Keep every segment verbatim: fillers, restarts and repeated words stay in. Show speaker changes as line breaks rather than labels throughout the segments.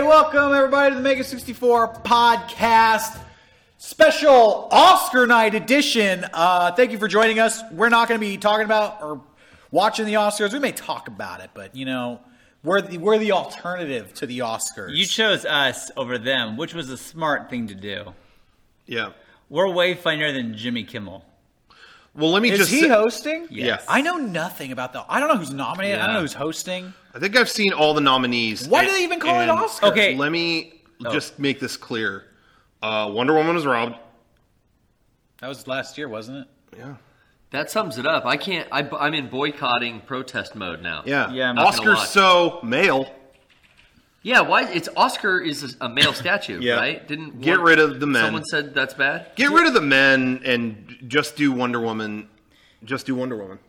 welcome everybody to the Mega sixty-four podcast special Oscar night edition. Uh, thank you for joining us. We're not going to be talking about or watching the Oscars. We may talk about it, but you know, we're the, we're the alternative to the Oscars.
You chose us over them, which was a smart thing to do.
Yeah.
We're way funnier than Jimmy Kimmel.
Well, let me
Is
just
he
say,
hosting?
Yes.
I know nothing about that. I don't know who's nominated.
Yeah.
I don't know who's hosting.
I think I've seen all the nominees.
Why
and,
do they even call it
and
Oscars?
Okay.
Let me
Oh.
just make this clear. Uh, Wonder Woman was robbed.
That was last year, wasn't it?
Yeah.
That sums it up. I can't. I, I'm in boycotting protest mode now.
Yeah.
Yeah, I'm not
gonna
Oscars
watch.
so male.
Yeah. Why? It's Oscar is a male statue,
Yeah.
right? Didn't
Get
one-
rid of the men.
Someone said that's bad.
Get rid of the men and just do Wonder Woman. Just do Wonder Woman.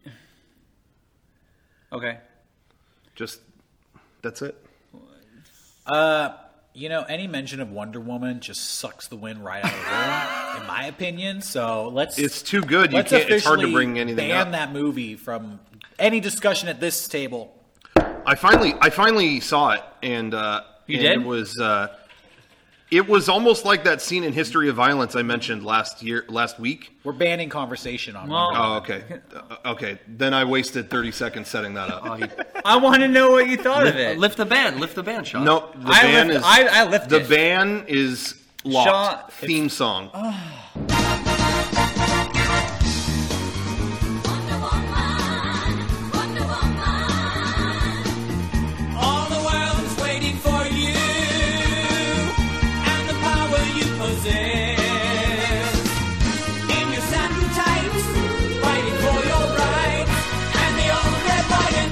Okay.
Just that's it.
Uh, you know, any mention of Wonder Woman just sucks the wind right out of the room, in my opinion. So let's.
It's too good. You
let's
can't. It's hard to
officially
bring anything
ban
up.
that movie from any discussion at this table.
I finally, I finally saw it, and uh,
You
and
did?
It was, uh, it was almost like that scene in History of Violence I mentioned last year, last week.
We're banning conversation on
Well-
Wonder Woman.
Oh, okay, Uh, okay. Then I wasted thirty seconds setting that up.
I want to know what you thought of it.
Lift the ban. Lift the ban, Sean.
No, the
I
ban
lift-
is
I- I lift
the
it.
ban is locked.
Sean-
Theme song.
All the world is waiting for you and the power you possess. In your satin tights, fighting for your rights and the old red, white, and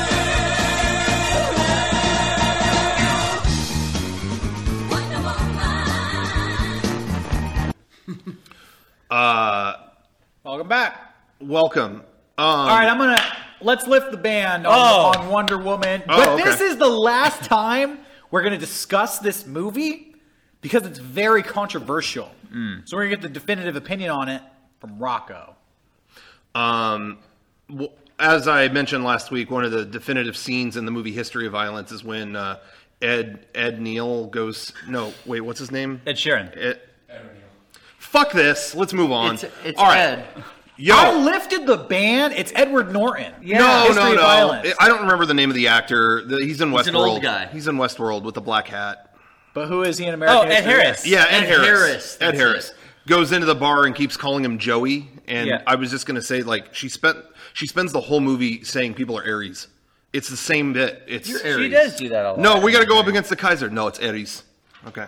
blue. Wonder Woman.
Uh,
Welcome back.
welcome. Um,
All right, I'm gonna let's lift the ban on,
Oh.
on Wonder Woman.
Oh,
but
okay.
this is the last time we're gonna discuss this movie because it's very controversial. So we're gonna get the definitive opinion on it from Rocco.
Um, w- as I mentioned last week, one of the definitive scenes in the movie History of Violence is when uh, Ed Ed Neal goes. No, wait, what's his name?
Ed Sheeran.
Ed, Fuck this. Let's move on.
It's it's
All right.
Ed.
Yo.
I lifted the ban. It's Edward Norton.
Yeah.
No,
History
no,
of
no.
Violence.
I don't remember the name of the actor. The- He's in Westworld.
He's an old guy.
He's in Westworld with the black hat.
But who is he in American
Oh, Ed
History?
Harris.
Yeah, Ed,
Ed
Harris.
Harris,
Ed
that's
Harris
it.
goes into the bar and keeps calling him Joey. And
Yeah.
I was just gonna say, like, she spent she spends the whole movie saying people are Aries. It's the same bit. It's
You're
She
Aries.
does do that a lot.
no. We got to go up against the Kaiser. No, it's Aries. Okay.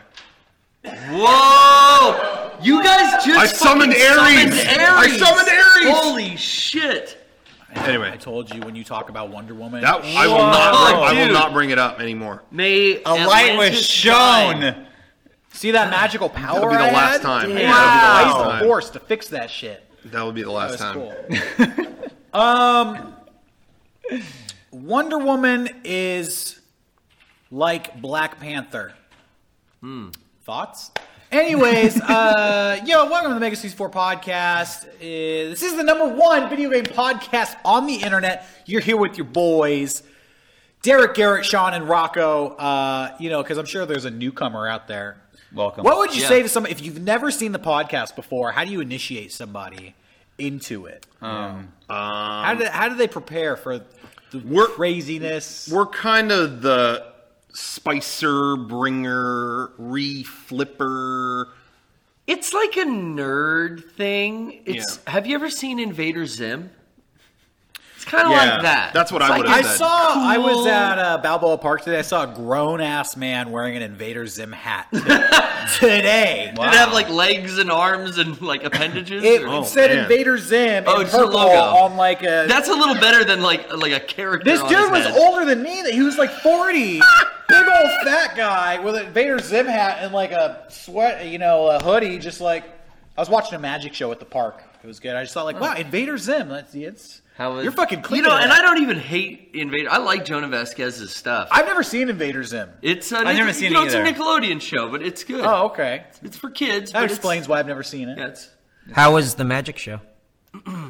Whoa! You guys just
I summoned
fucking
Aries.
summoned
I
Aries.
summoned Aries.
Holy shit!
Anyway,
I told you when you talk about Wonder Woman.
that I will not. Bring, I will
dude.
not bring it up anymore.
May
A light was shown.
See that magical power?
That'll be the
I
last
had?
time.
Yeah.
That'll be the
I
last
used the
time.
force to fix that shit.
That would be the last
That
time.
was cool. um, Wonder Woman is like Black Panther. Thoughts? Anyways, uh, yo, welcome to the Mega sixty-four podcast. Uh, this is the number one video game podcast on the internet. You're here with your boys, Derek, Garrett, Sean, and Rocco. Uh, you know, because I'm sure there's a newcomer out there.
Welcome.
What would you
Yeah.
say to somebody if you've never seen the podcast before? How do you initiate somebody into it?
Um,
How do how do they prepare for the
We're-
craziness?
We're kind of the spicer bringer, re-flipper.
It's like a nerd thing. It's.
Yeah.
Have you ever seen Invader Zim? It's kind of
Yeah,
like that.
that's what
It's
I
like
would've
I
it's
said.
saw. I was
cool.
at uh, Balboa Park today. I saw a grown ass man wearing an Invader Zim hat today.
Did it have like legs and arms and like appendages?
It,
or-
Oh,
it said
man.
Invader Zim
Oh,
in
it's a
purple
logo.
on like a.
That's a little better than like like a character.
This
on
dude
his
was
head.
older than me. He was like forty. Big old fat guy with an Invader Zim hat and like a sweat, you know, a hoodie. Just like I was watching a magic show at the park. It was good. I just thought like, wow, Invader Zim. That's it's.
How was,
You're fucking clean.
You know,
to
and
that.
I don't even hate Invader. I like Jonah Vasquez's stuff.
I've never seen Invader Zim.
it's a,
I've never seen
you know,
it
it's a
either.
Nickelodeon show, but it's good.
Oh, okay.
It's for kids.
That
but
explains why I've never seen it.
It's, yeah, it's,
How was the magic show?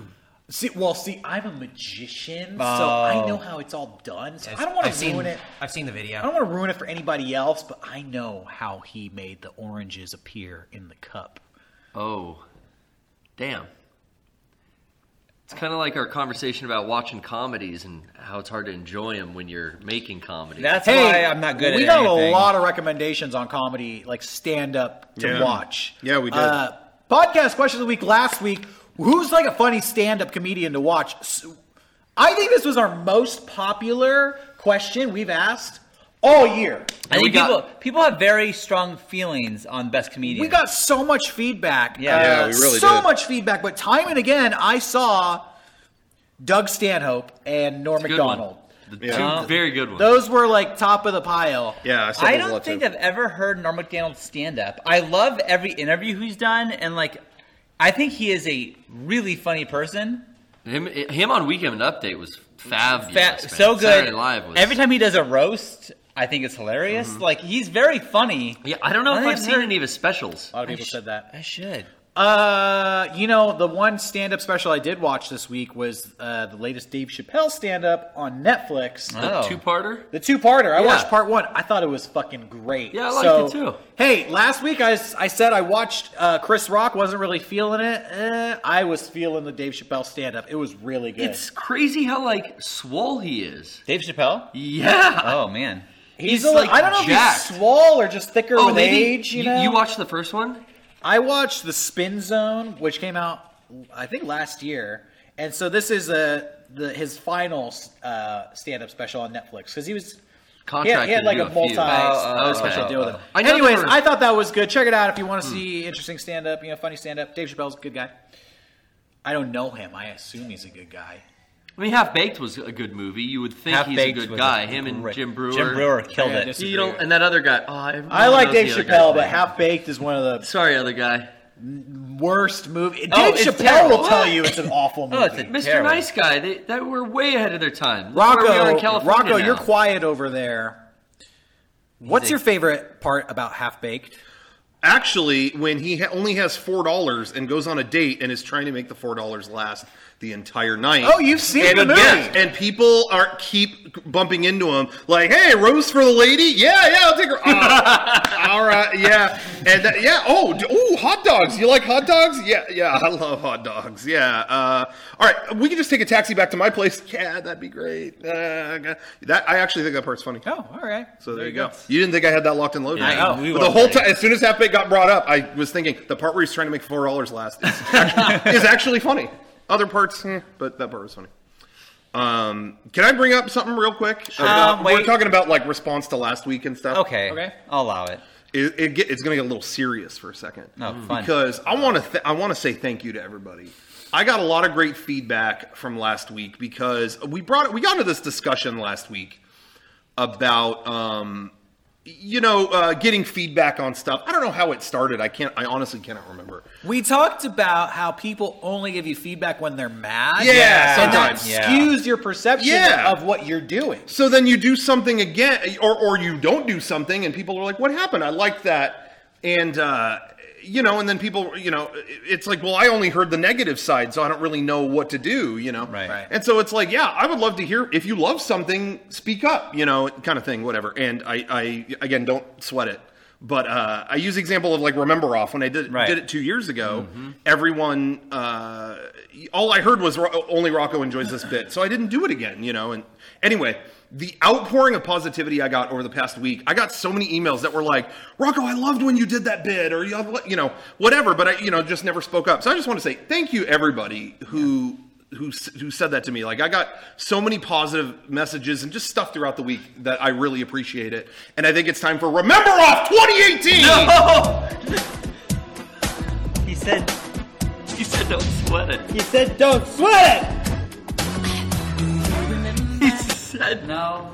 See, well, see, I'm a magician, so
Oh.
I know how it's all done. So
Yes,
I don't want
I've
to
seen,
ruin it.
I've seen the video.
I don't want to ruin it for anybody else, but I know how he made the oranges appear in the cup.
Oh, damn. It's kind of like our conversation about watching comedies and how it's hard to enjoy them when you're making comedy.
That's why I'm not good
we
at
got
anything.
a lot of recommendations on comedy, like stand-up to
Yeah.
watch.
Yeah, we did.
Uh, podcast question of the week last week. Who's like a funny stand-up comedian to watch? So, I think this was our most popular question we've asked all year.
I
we
think
got-
people people have very strong feelings on best comedian.
We got so much feedback.
Yeah.
Uh,
Yeah, we really
so
did.
much feedback. But time and again, I saw Doug Stanhope and Norm
Good
Macdonald.
one. The
Yeah.
two very good ones.
Those were like top of the pile.
Yeah, I, saw
I
those a
don't
lot,
think
too.
I've ever heard Norm Macdonald stand up. I love every interview he's done, and like, I think he is a really funny person.
Him, him on Weekend Update was fabulous.
Fa-
man.
so good.
Saturday Night Live was.
Every time he does a roast, I think it's hilarious. Like, he's very funny.
Yeah, I don't know
I
if
think
I've
I've
seen
heard-
any of his specials.
A lot of
I
people
sh-
said that.
I should.
Uh, you know, the one stand-up special I did watch this week was uh, the latest Dave Chappelle stand-up on Netflix.
Oh.
The two-parter?
The two-parter. I
Yeah.
watched part one. I thought it was fucking great.
Yeah, I liked
So,
it too.
Hey, last week I, s- I said I watched uh, Chris Rock. Wasn't really feeling it. Eh, I was feeling the Dave Chappelle stand-up. It was really good.
It's crazy how, like, swole he is.
Dave Chappelle?
Yeah.
Oh, man.
he's
he's,
a li-
like,
I don't know
jacked.
if he's swole or just thicker
Oh,
with
maybe
age. You, know,
you watched the first one?
I watched The Spin Zone, which came out, I think, last year, and so this is a the his final uh, stand-up special on Netflix because he was he had,
Contracted
he had like
to
a
do
multi
few.
Oh, oh,
special
okay.
deal with him.
I know
Anyways,
there were-
I thought that was good. Check it out if you want to see interesting stand-up, you know, funny stand-up. Dave Chappelle's a good guy. I don't know him. I assume he's a good guy.
I mean, Half Baked was a good movie. You would think he's a
Half-Baked
good
was
guy.
a
Him and
great-
Jim Brewer.
Jim Brewer killed
Yeah,
it.
just-
You don't, and that other guy. Oh, I,
I like
knows
Dave
the other
Chappelle,
guy's
but
name.
Half Baked is one of the
Sorry, other guy.
worst movies.
Oh,
Dave
it's
Chappelle
terrible.
will tell you it's an awful movie.
Oh, it's a-
Mister
Terrible.
Nice Guy. They, they were way ahead of their time. Look where we are in
Rocco,
California
Rocco,
now.
you're quiet over there. What's
a-
your favorite part about Half Baked?
Actually, when he ha- only has four dollars and goes on a date and is trying to make the four dollars last the entire night.
Oh, you've seen
and,
the movie.
yes, and people are keep bumping into him like, "Hey, rose for the lady? Yeah, yeah, I'll take her." Uh, all right, yeah, and that, yeah. Oh, d- ooh, hot dogs. You like hot dogs? Yeah, yeah, I love hot dogs. Yeah. Uh, all right, we can just take a taxi back to my place. Yeah, that'd be great. Uh, that I actually think that part's funny.
Oh, all right.
So there, you go. You didn't think I had that locked and loaded?
I know. We
But
were
the whole
ready.
time, as soon as Half Baked got brought up, I was thinking the part where he's trying to make four dollars last is actually, is actually funny. Other parts, eh, but that part was funny. Um, can I bring up something real quick? Uh,
Um,
we're
wait.
talking about like response to last week and stuff.
Okay.
Okay.
I'll allow it.
It, it get, it's going to get a little serious for a second.
Oh, fun.
Because I want to th- I want to say thank you to everybody. I got a lot of great feedback from last week because we brought we got into this discussion last week about um, you know uh, getting feedback on stuff. I don't know how it started. I can't. I honestly cannot remember.
We talked about how people only give you feedback when they're mad.
Yeah,
and that
sometimes.
Yeah.
skews your perception
Yeah.
of what you're doing.
So then you do something again, or or you don't do something, and people are like, "What happened? I liked that," and uh, you know, and then people, you know, it's like, "Well, I only heard the negative side, so I don't really know what to do," you know.
Right.
Right.
And so it's like, yeah, I would love to hear if you love something, speak up, you know, kind of thing, whatever. And I, I again, don't sweat it. But uh, I use the example of like Remember Off when I did
Right.
did it two years ago. Everyone, uh, all I heard was Ro- only Rocco enjoys this bit, so I didn't do it again. You know, and anyway, the outpouring of positivity I got over the past week, I got so many emails that were like, Rocco, I loved when you did that bit, or you know, whatever. But I, you know, just never spoke up. So I just want to say thank you, everybody who. Who, who said that to me. Like, I got so many positive messages and just stuff throughout the week that I really appreciate it. And I think it's time for Remember Off twenty eighteen!
He said,
He said don't sweat it.
He said, "Don't sweat it."
He said
no.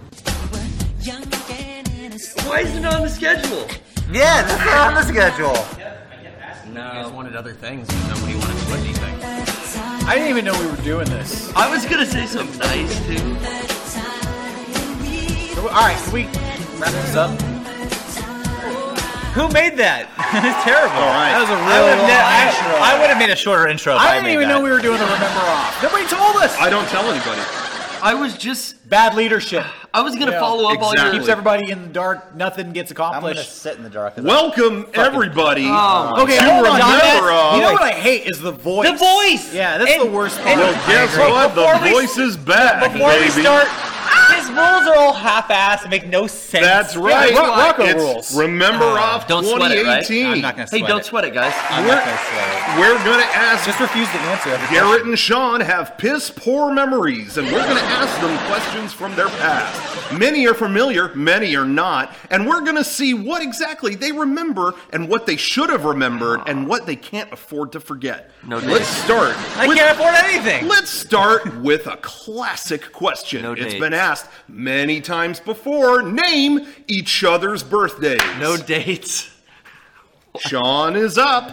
Why isn't it on the schedule?
Yeah, that's not on the schedule.
You guys wanted other things, and nobody wanted to put anything.
I didn't even know we were doing this.
I was gonna say something nice too.
So, all right, can we wrap this up?
Who made that? It's terrible.
All right.
That was a
I
really
would have
long
ne-
intro.
I, I would have made a shorter intro. If I,
I didn't
made
even
that.
know we were doing the Remember Off. Nobody told us.
I don't tell anybody.
I was just.
Bad leadership.
I was gonna
Yeah,
follow up
exactly.
on
Keeps
your.
everybody in the dark. Nothing gets
I'm gonna
accomplished.
sit in the dark.
Welcome, everybody.
Oh,
Okay,
to
hold on.
remember, uh,
You know what I hate is the voice.
The voice.
Yeah, that's
And-
the worst part.
and-
Well, guess
Wait,
what?
before
The
we-
voice is back,
Before
baby.
we start, his rules are all half-assed and make no sense.
That's right.
Ro- Rocco
it's
rules.
Remember Off
Don't sweat it, right?
twenty eighteen.
I'm not gonna
Hey,
sweat
don't
it.
sweat it, guys.
I'm
We're,
not gonna sweat it.
we're gonna ask
Just refuse to answer every
Garrett and Sean have piss poor memories, and we're going to ask them questions from their past. Many are familiar, many are not, and we're going to see what exactly they remember and what they should have remembered and what they can't afford to forget.
No
Let's
dates.
start.
I
with-
can't afford anything.
Let's start with a classic question.
No
It's
dates.
been asked many times before. Name each other's birthdays.
No dates.
Sean is up.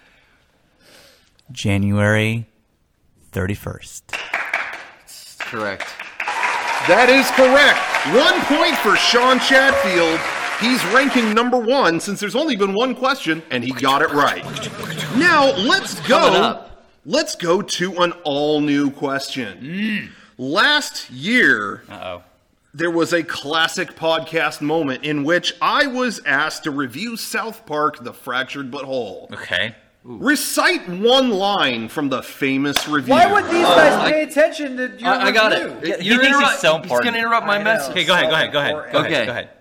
January thirty-first.
Correct.
That is correct. One point for Sean Chatfield. He's ranking number one since there's only been one question, and he got it right. Now, let's
Coming
go.
up.
Let's go to an all-new question. Last year,
Uh-oh.
there was a classic podcast moment in which I was asked to review South Park, The Fractured But Whole.
Okay.
Recite one line from the famous review.
Why would these guys
I-
pay attention to your
I, I got
review?
it.
He
You're
thinks he's
interrupt-
so
He's
important.
gonna interrupt my
I know.
message.
Okay, go ahead, go ahead, go ahead. Go
Okay.
ahead, go ahead.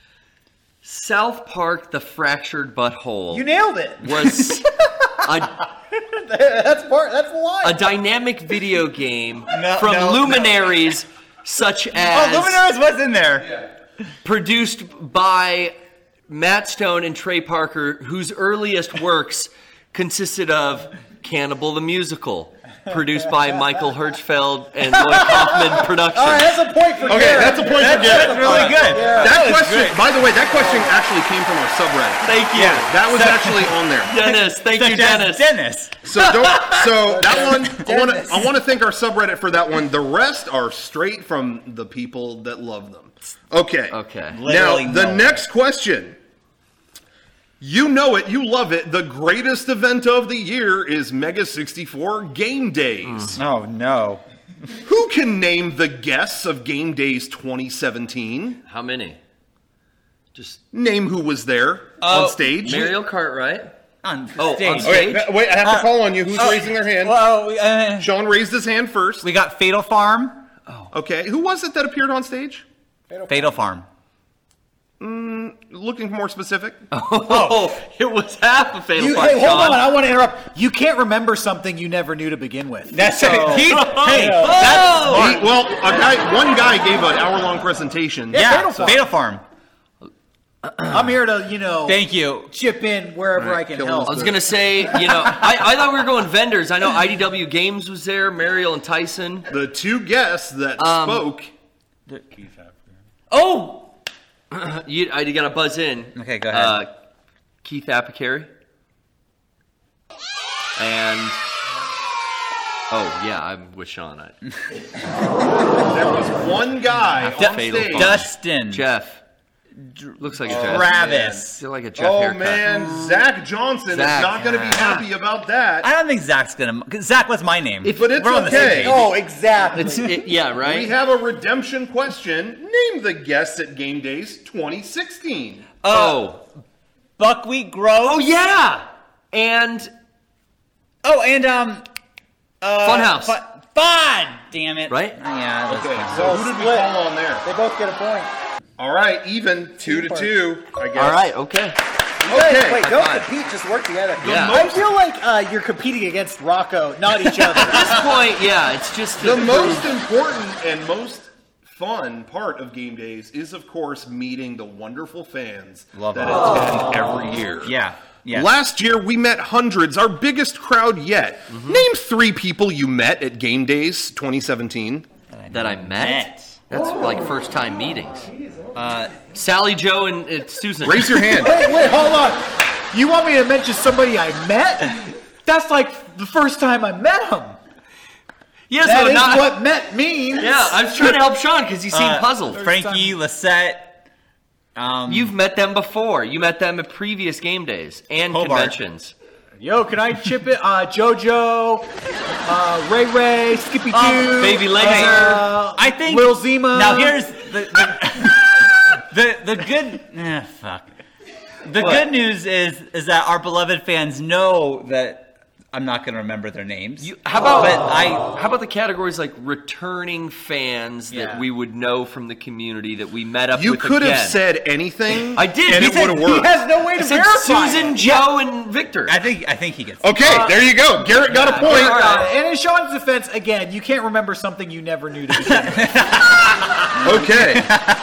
South Park: The Fractured Butthole
You nailed it.
was a,
That's part. That's the line.
a dynamic video game
No,
from
no,
luminaries such
Oh,
as
Luminaries was in there.
produced by Matt Stone and Trey Parker, whose earliest works consisted of Cannibal the Musical, produced by Michael Hirschfeld and Lloyd Kaufman Productions.
All right, that's a point for
Okay,
Garrett.
that's a point for
That's,
Garrett.
that's really good.
That question, by the way, that question actually came from our subreddit.
Thank you.
That was actually on there.
Dennis. Thank you, Dennis.
Dennis.
So don't. So that one, I want to. I want to thank our subreddit for that one. The rest are straight from the people that love them. Okay.
Okay.
Literally
Now the
no.
next question. You know it, you love it. The greatest event of the year is Mega sixty-four Game Days.
Oh no.
Who can name the guests of Game Days twenty seventeen?
How many? Just
Name who was there
Oh,
on stage.
Mario Kart, right?
On
Oh,
stage.
on stage?
Wait, wait, I have to call on you. Who's raising their hand?
Well, we, uh,
Sean raised his hand first.
we got Fatal Farm.
Okay, who was it that appeared on stage?
Fatal Farm.
Looking more specific.
Oh, it was half a Fatal
You,
Farm.
hey, hold
Sean.
on. I want to interrupt. You can't remember something you never knew to begin with.
That's
So-
it. He, hey,
Oh!
He- well, a guy, one guy gave an hour-long presentation.
Yeah,
yeah,
Fatal Farm.
Fatal Farm.
I'm here to, you know,
Thank you.
chip in wherever
Right,
I can
kill
help.
I was gonna say, you know, I, I thought we were going vendors. I know I D W Games was there, Mariel and Tyson.
The two guests that
Um,
spoke.
Oh, you, I got to buzz in.
Okay, go ahead.
Uh, Keith Apicary. And oh yeah, I'm with Sean. I,
There was one guy on
Fatal
stage.
Farm.
Dustin.
Jeff. Looks like a Jeff.
Travis.
Feel like a Jeff
Oh
haircut.
man, Zach Johnson
Zach.
is not going to be happy about that.
I don't think Zach's gonna. Cause Zach was my name.
But it's
We're on the same
okay.
page.
Oh, exactly.
It's it, yeah, right.
We have a redemption question. Name the guests at Game Days twenty sixteen.
oh,
Buckwheat Grove.
oh yeah, and
Oh, and um, uh,
Funhouse.
Fun, fun. Damn it.
Right?
Yeah. that's
Okay,
fine.
so who did we
split.
call on there?
They both get a point.
All right, even two to two. I guess.
all right, okay.
Okay.
Wait, don't
five.
compete. Just work together.
Yeah.
I feel like uh, you're competing against Rocco, not each other.
At this point, yeah, it's just to
The
prove-
most important and most fun part of Game Days is, of course, meeting the wonderful fans
Love
that
it.
attend every year.
Yeah. Yeah.
Last year, we met hundreds, our biggest crowd yet.
Mm-hmm.
Name three people you met at Game Days twenty seventeen.
that I met. That's like first time meetings.
Uh,
Sally, Joe, and uh, Susan.
Raise your hand.
wait, wait, hold on. You want me to mention somebody I met? That's like the first time I met him.
Yeah,
That
so
is
not,
what met means.
yeah, I was trying to help Sean because he seemed
uh,
puzzled.
Frankie, Lisette. Um,
You've met them before. You met them at previous game days and
Hobart.
conventions.
Yo, can I chip it? Uh, JoJo, uh, Ray Ray, Skippy Doo,
Um,
Baby Laser.
uh,
I think
Lil Zima.
Now here's the the, the, the good. Eh, fuck. The
What?
good news is is that our beloved fans know that I'm not going to remember their names.
You, how about
But I
how about the categories like returning fans
Yeah.
that we would know from the community that we met up
You
with
could have
again?
said anything.
I did.
and
He
it
said-
would have
He
worked.
has no way
I
to
said
verify
Susan,
it.
Joe, and Victor.
I think I think he gets.
Okay, there you go. Garrett got a point.
All right. And in Sean's defense, again, you can't remember something you never knew to begin with.
Okay,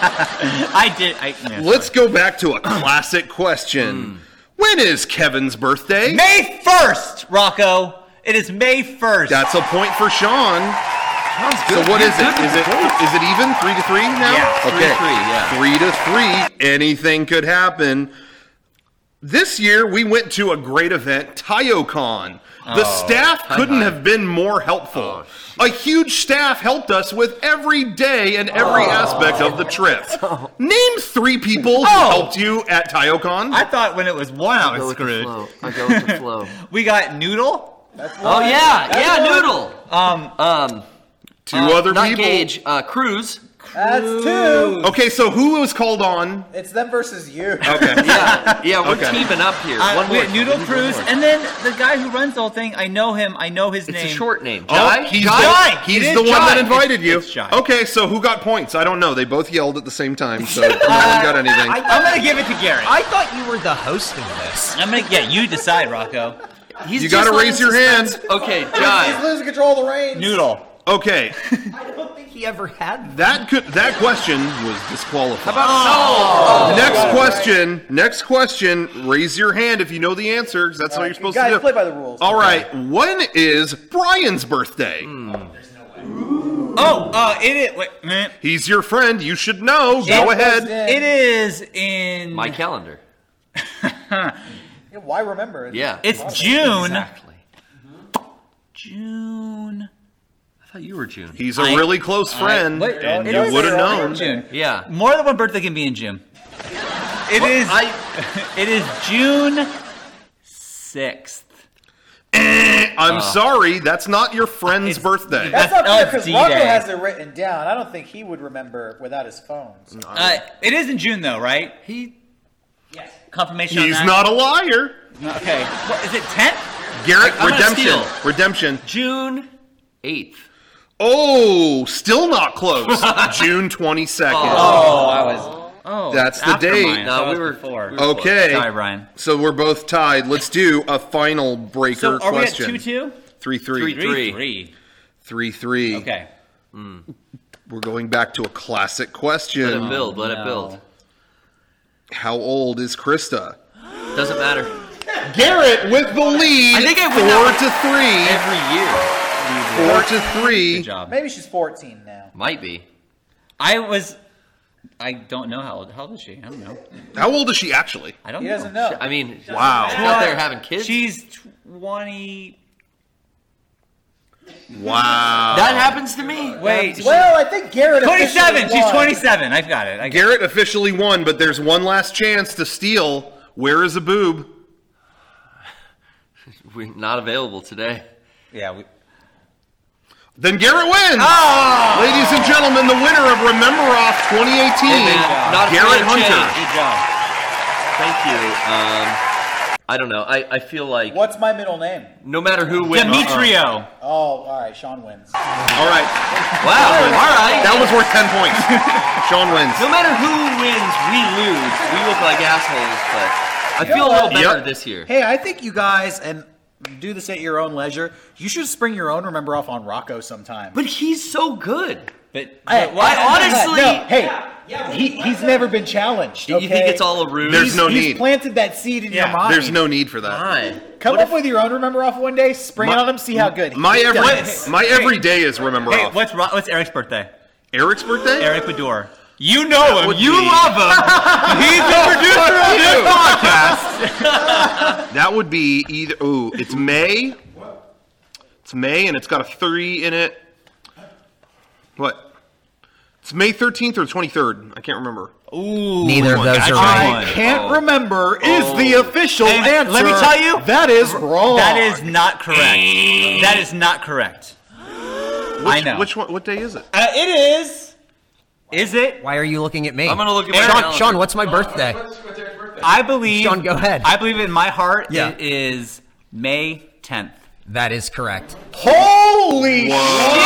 I did. I, yeah.
let's go back to a classic question. When is Kevin's birthday?
May first, Rocco. It is May first.
That's a point for Sean. So what is it? Is it is it even three to three now?
Yeah,
three to three, yeah.
Three to three. Anything could happen. This year we went to a great event, TaioCon. The staff couldn't have been more helpful. A huge staff helped us with every day and every aspect of the trip. Name three people who
Oh.
helped you at TaioCon.
I thought when it was one, I
Go
was
with the
screwed.
flow. I go with the flow.
We got Noodle.
Oh yeah, yeah, Noodle.
Um,
Um,
Two
uh,
other
not
people.
Gage. Uh, Cruz.
That's two.
Okay, so who was called on?
It's them versus you.
Okay.
Yeah, yeah, we're
Okay.
teaming up here.
uh,
one
we
more.
had Noodle
One
Cruz,
more.
and then the guy who runs the whole thing. I know him. I know his
It's
name.
a short name.
Oh,
Jai?
he's
Jai?
the,
It
he's
is
the one
Jai.
that invited you.
It's Jai.
Okay, so who got points? I don't know. They both yelled at the same time, so no one got anything.
I'm gonna give it to Garrett.
I thought you were the host of this.
I'm gonna. Yeah, you decide, Rocco.
He's
You
just
gotta
letting
raise your
suspense-
hand.
Okay,
He's
Jai.
losing control of the reins.
Noodle.
Okay,
I don't think he ever had.
that could that question was disqualified.
Oh,
next question. Next question. Raise your hand if you know the answer, because that's what you're supposed
Guys,
to do.
play by the rules.
All right. When is Brian's birthday?
Oh, uh, it is. Wait, meh.
He's your friend. You should know.
Yeah.
Go ahead.
It is in.
my calendar.
Yeah, why remember? It's
Yeah.
It's June.
Exactly.
June.
I thought you were June.
He's a
I-
really close friend,
wait,
and
it
you
is
would have
around
known.
June.
Yeah.
More than one birthday can be in June. It is.
I-
It is June sixth.
I'm sorry, that's not your friend's
It's-
birthday.
That's
That's-
not
oh,
fair
it's
because
D-Day.
Rocco has it written down. I don't think he would remember without his phone. so.
Uh, it is in June, though, right?
He.
Confirmation. on
He's
that?
not a liar.
Okay. What, is it tenth?
Garrett,
I'm gonna
redemption.
steal.
Redemption.
June eighth.
Oh, still not close. June twenty-second.
Oh, I was. Oh,
That's
it's
the
after
date.
mine,
No,
so
we
it's
were-
before.
we were-
Okay.
Sorry, Brian.
So we're both tied. Let's do a final breaker
So are
question.
we at two two?
Three, three.
Three,
Three three.
Three, three.
Okay.
We're going back to a classic
Let
question.
it build. Let
no.
it build.
How old is Krista?
Doesn't matter.
Garrett with the lead.
I think I win
four
that
to three.
Every year.
Four to three.
Good job.
Maybe she's fourteen now.
Might be.
I was. I don't know how old. How old is she? I don't know.
How old is she actually?
I don't
He
know.
doesn't know.
I mean,
Wow.
she's out there having kids.
She's twenty.
Wow.
that happens to me.
Wait.
Well, I think Garrett.
twenty-seven.
officially
She's
won.
twenty-seven. I've got it. I got
Garrett officially won, but there's one last chance to steal. Where is a boob?
We're not available today.
it. Yeah. We,
Then Garrett wins.
oh!
Ladies and gentlemen, the winner of Remember Off twenty eighteen,
Hey, man, not
Garrett
afraid of
Hunter.
change.
Good job.
Thank you. Um, I don't know. I, I feel like
What's my middle name?
no matter who wins.
Demetrio.
Oh, all right. Sean wins.
All right.
Wow. All right.
That was worth ten points. Sean wins.
No matter who wins, we lose. We look like assholes, but I feel a little better
Yep.
this year.
Hey, I think you guys, and do this at your own leisure, you should spring your own Remember Off on Rocco sometime.
But he's so good.
But,
Hey,
but why?
I honestly-
no, hey, he, he's never been challenged.
You think
okay?
it's all a ruse?
There's
He's,
no
he's
need.
planted that seed in
Yeah,
your mind.
There's no need for that.
Why?
Come
What
up with your own Remember Off one day, spring
My-
it on him, see how good.
My
he
every
does.
my every day is Remember
Hey,
Off.
what's Ro- what's Eric's birthday?
Eric's birthday?
Eric Bador. You know him.
would
You
be-
love him. He's the producer of this podcast.
That would be either. Ooh, it's May. It's May, and it's got a three in it. What? It's May thirteenth or twenty-third. I can't remember.
Ooh,
Neither of those
that's
are
right.
right.
I can't
Oh.
remember is
Oh.
the official
And
answer.
let me tell you,
that is wrong.
That is not correct. That is not correct.
Which,
I know.
Which one? What day is it?
Uh, it is. Is it?
Why are you looking at me?
I'm gonna look at my
Sean,
calendar.
Sean, what's my birthday?
I believe.
Sean, go ahead.
I believe in my heart
Yeah.
it is May tenth.
That is correct.
Holy shit!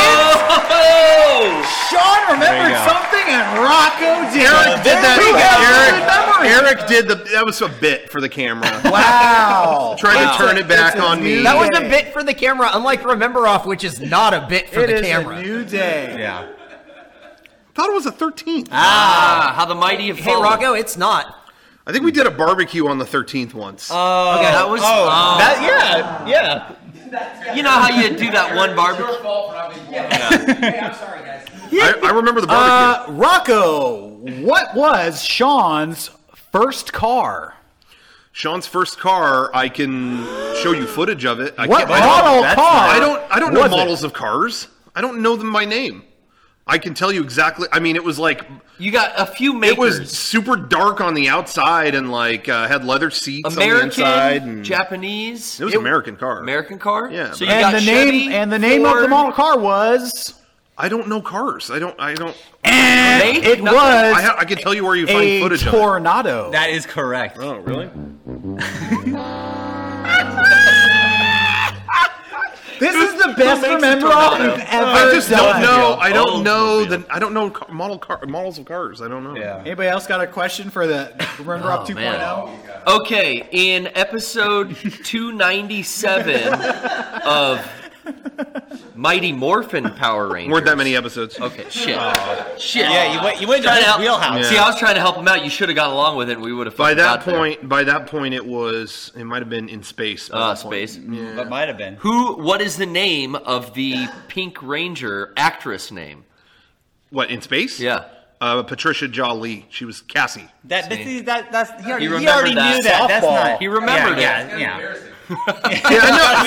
Sean remembered
go.
something, and Rocco did.
Eric did that.
We have good memory.
Eric, Eric did the. That was a bit for the camera.
Wow.
Trying
Wow.
to turn it back
It's a
on me.
new-
That was a
Yay.
bit for the camera, unlike Remember Off, which is not a bit for
It
the
is
camera.
a new day.
Yeah.
thought it was a thirteenth.
Ah, how the mighty have
Hey,
fallen.
Rocco, it's not.
I think we did a barbecue on the thirteenth once.
Oh,
Okay.
That was.
Oh,
oh.
that, yeah, yeah.
You know how you do that one barbecue?
I, I remember the barbecue.
Uh, Rocco, what was Sean's first car?
Sean's first car. I can show you footage of it. I
What
can't- I don't-
model
that's
car?
I don't. I don't know
was it?
models of cars. I don't know them by name. I can tell you exactly. I mean, it was like
You got a few
it
makers.
was super dark on the outside and like uh, had leather seats on the
American,
inside. And
Japanese.
it was an American car.
American car.
Yeah,
So
but-
you
And
got
the
Chevy,
name and the name
Ford,
of the model car was.
I don't know cars. I don't. I don't.
Make?
It
Nothing.
was
I, ha- I can tell you where you find
a
footage of
tornado.
That is correct.
it. Oh, really?
This is the best
makes a
remember off
tornado?
we've ever
I just
done.
don't know. I don't
Old
know
movie.
the. I don't know car, model car, models of cars. I don't know.
Yeah.
Anybody else got a question for the Remember Up two point
man.
oh?
Okay, in episode two ninety-seven of Mighty Morphin Power Rangers.
Weren't that many episodes?
Okay, shit. Shit.
Yeah, you went, you went to
Trying to
his
help-
wheelhouse.
Yeah.
See, I was trying to help him out. You should have gone along with it. and We would have.
By that
got there.
point, by that point, it was. It might have been in space. by
Ah,
that point.
space.
That might have been.
Who? What is the name of the Pink Ranger actress name?
What in space?
Yeah.
Uh, Patricia Jolie. She was Cassie.
That, that, see, that that's he already,
He
he
remembered
already
that.
knew that. That's
Softball.
not.
He remembered
yeah,
it.
Yeah, yeah.
Yeah,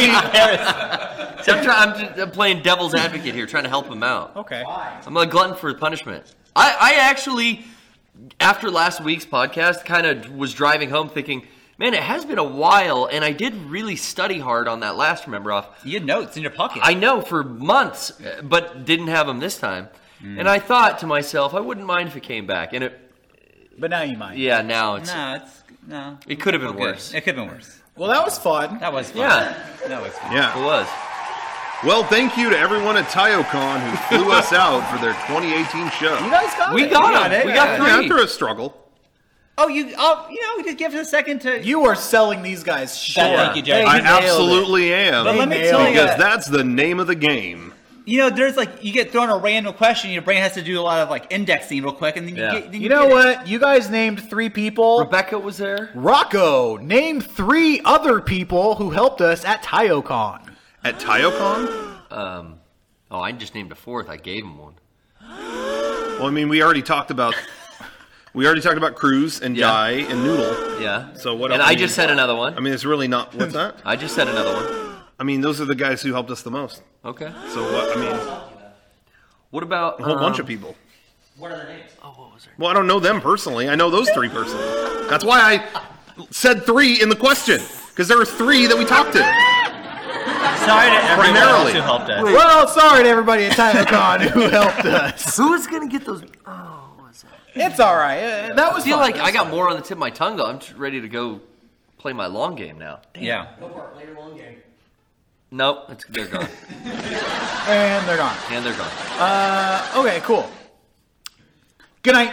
I know.
See, I'm, trying, I'm, just, I'm playing devil's advocate here, trying to help him out.
Okay.
I'm a glutton for punishment. I, I actually, after last week's podcast, kind of was driving home thinking, man, it has been a while, and I did really study hard on that last Remember Off.
You had notes in your pocket.
I know for months, but didn't have them this time. And I thought to myself, I wouldn't mind if it came back. And it,
But now you might.
yeah, now it's
no, it's no.
it could have been
Okay.
worse.
It could have been worse.
Well, that was fun.
That was fun.
Yeah,
That was fun.
it
Yeah.
was.
Well, thank you to everyone at TaioCon who flew us out for their twenty eighteen show.
You guys got
We
it.
got
You
him.
it.
We got
Yeah.
three.
Yeah, after a struggle.
Oh, you. Oh, you know, just give us a second to.
You are selling these guys short.
Thank you, Jerry.
Hey,
I
you nailed it.
absolutely am.
But let me
nailed
tell
it.
you,
because that's the name of the game.
you know, there's like you get thrown a random question, your brain has to do a lot of like indexing real quick, and then you
Yeah.
get. Then
You know
get it.
what? You guys named three people.
Rebecca was there.
Rocco, name three other people who helped us at TaioCon.
At TaioCon?
Um, oh, I just named a fourth. I gave him one.
Well, I mean, we already talked about we already talked about Cruz and
Yeah.
Guy and Noodle.
Yeah.
So what
And
else?
I just said another one.
I mean, it's really not. What's that?
I just said another one.
I mean, those are the guys who helped us the most.
Okay.
So what? I mean,
What about
a whole
um,
bunch of people.
What are their names?
Oh, what was their
Well, I don't know them personally. I know those three personally. That's why I said three in the question because there were three that we talked to.
Sorry to everyone
Primarily.
else who helped us.
Well, sorry to everybody at TaioCon who helped us.
Who is gonna get those? Oh, what was that?
It's all right. Uh, That was
I feel
fun.
like I got more on the tip of my tongue though. I'm just ready to go play my long game now.
Yeah.
Go for it. Play your long game.
Nope, it's, they're gone.
And they're gone.
And they're gone.
Uh, okay, cool. Good night.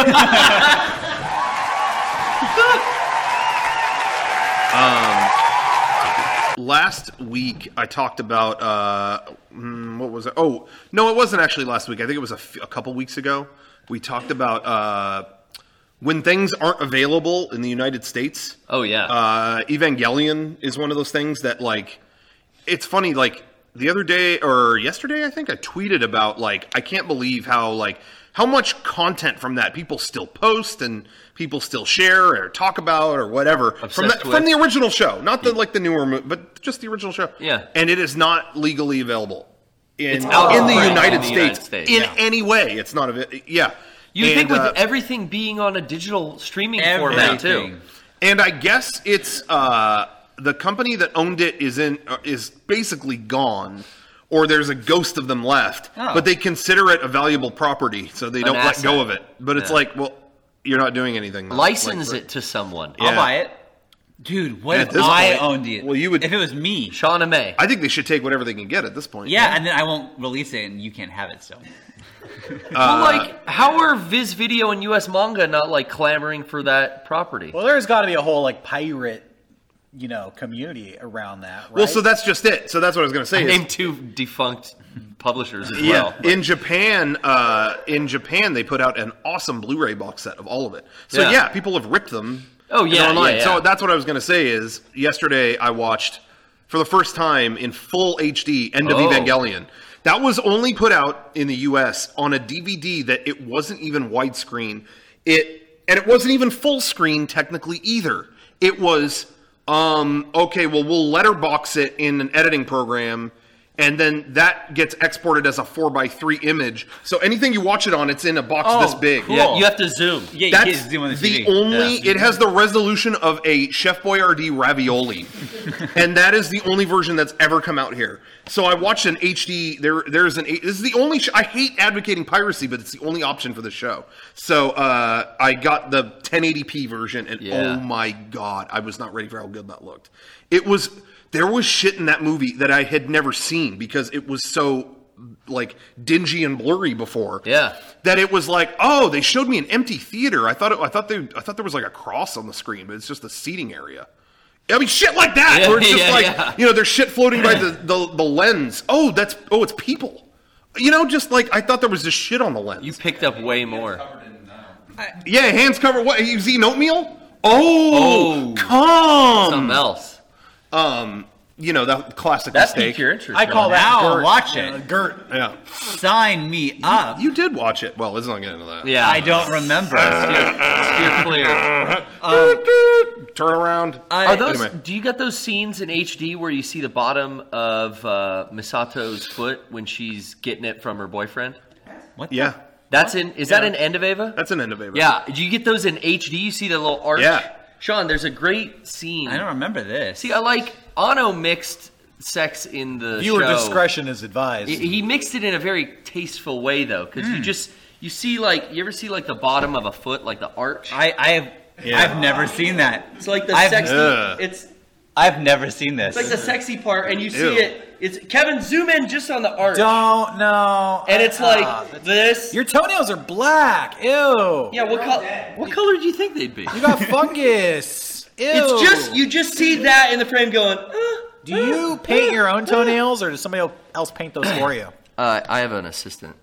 Last week, I talked about uh, mm, what was it? Oh, no, it wasn't actually last week. I think it was a, f- a couple weeks ago. We talked about uh, when things aren't available in the United States.
Oh yeah.
Uh, Evangelion is one of those things that, like, it's funny. Like the other day or yesterday, I think I tweeted about like I can't believe how like how much content from that people still post and people still share or talk about or whatever from
Obsessed
the,
with.
from the original show, not the like the newer, mo- but just the original show.
Yeah.
and it is not legally available. in,
It's out
in
of
the
print
United
in the
States,
United States,
in
yeah.
any way. It's not a yeah.
You
and,
think with
uh,
everything being on a digital streaming format too.
Everything.
and I guess it's uh, the company that owned it is in uh, is basically gone, or there's a ghost of them left.
Oh.
But they consider it a valuable property, so they
An
don't let go
asset.
of it. But it's
Yeah.
like, well, you're not doing anything. now.
License
Like,
it to someone.
I'll
Yeah.
buy it. Dude, what
At
if
this
I
point-
owned it?
well, you would-
If it was me.
Shauna May.
I think they should take whatever they can get at this point.
Yeah, and then I won't release it and you can't have it still.
well, like, how are Viz Video and U S Manga not like clamoring for that property?
Well, there's got to be a whole like pirate, you know, community around that. Right?
Well, so that's just it. So that's what I was going to say.
I
is-
named two defunct publishers as
Yeah,
well.
in Japan, uh, in Japan, they put out an awesome Blu-ray box set of all of it. So
Yeah.
yeah, people have ripped them.
Oh, yeah,
online.
yeah, yeah.
So that's what I was going to say. Is yesterday I watched for the first time in full H D End of
Oh.
Evangelion. That was only put out in the U S on a D V D that it wasn't even widescreen. It and it wasn't even full screen technically either. It was um, okay. Well, we'll letterbox it in an editing program. And then that gets exported as a four by three image. So anything you watch it on, it's in a box
Oh,
this big.
cool.
Yeah, you have to zoom.
Yeah, you
That's
can't zoom on the T V.
the only.
Yeah.
It has the resolution of a Chef Boyardee ravioli, and that is the only version that's ever come out here. So I watched an H D. There, there's an. This is the only. Sh- I hate advocating piracy, but it's the only option for the show. So uh, I got the ten eighty p version, and
Yeah.
oh my god, I was not ready for how good that looked. It was. There was shit in that movie that I had never seen because it was so like dingy and blurry before.
Yeah.
That it was like, oh, they showed me an empty theater. I thought it, I thought they I thought there was like a cross on the screen, but it's just a seating area. I mean, shit like that.
Yeah,
where it's just
yeah,
like,
yeah.
you know, there's shit floating by the, the, the lens. Oh, that's oh, it's people. You know, just like I thought there was just shit on the lens.
You picked up way more.
yeah, hands covered. What? He was eating oatmeal. Oh,
Oh.
come.
Something else.
Um, you know that classic
That
mistake.
piqued your interest.
I call
right?
that
Now
Gert.
watch it.
Uh, Gert.
Yeah,
Sign me up.
you did watch it. Well, let's not get into that.
Yeah.
I don't remember.
Steer clear.
Turn around.
I-
Are those?
Anyway.
Do you get those scenes in H D where you see the bottom of uh, Misato's foot when she's getting it from her boyfriend?
What the-
Yeah,
That's in. Is that an end of Ava?
that's an end of Ava.
Yeah. Do you get those in H D? You see the little arch.
Yeah.
Sean, there's a great scene.
I don't remember this.
See, I like Ano mixed sex in the
Viewer
show.
discretion is advised.
He, he mixed it in a very tasteful way, though, because you just you see like you ever see like the bottom of a foot, like the arch.
I, I have
Yeah.
I've never seen that.
It's like the
I've-
sexy.
Ugh.
It's
I've never seen this.
it's like the sexy part, and you see
Ew.
it. It's Kevin, zoom in just on the arch,
Don't know.
and it's
Ah,
like
that's-
this.
your toenails are black. Ew.
Yeah, what color? What color do you think they'd be?
You got fungus. Ew.
It's just you just see that in the frame going. Uh,
Do you paint your own toenails, or does somebody else paint those for you?
Uh, I have an assistant.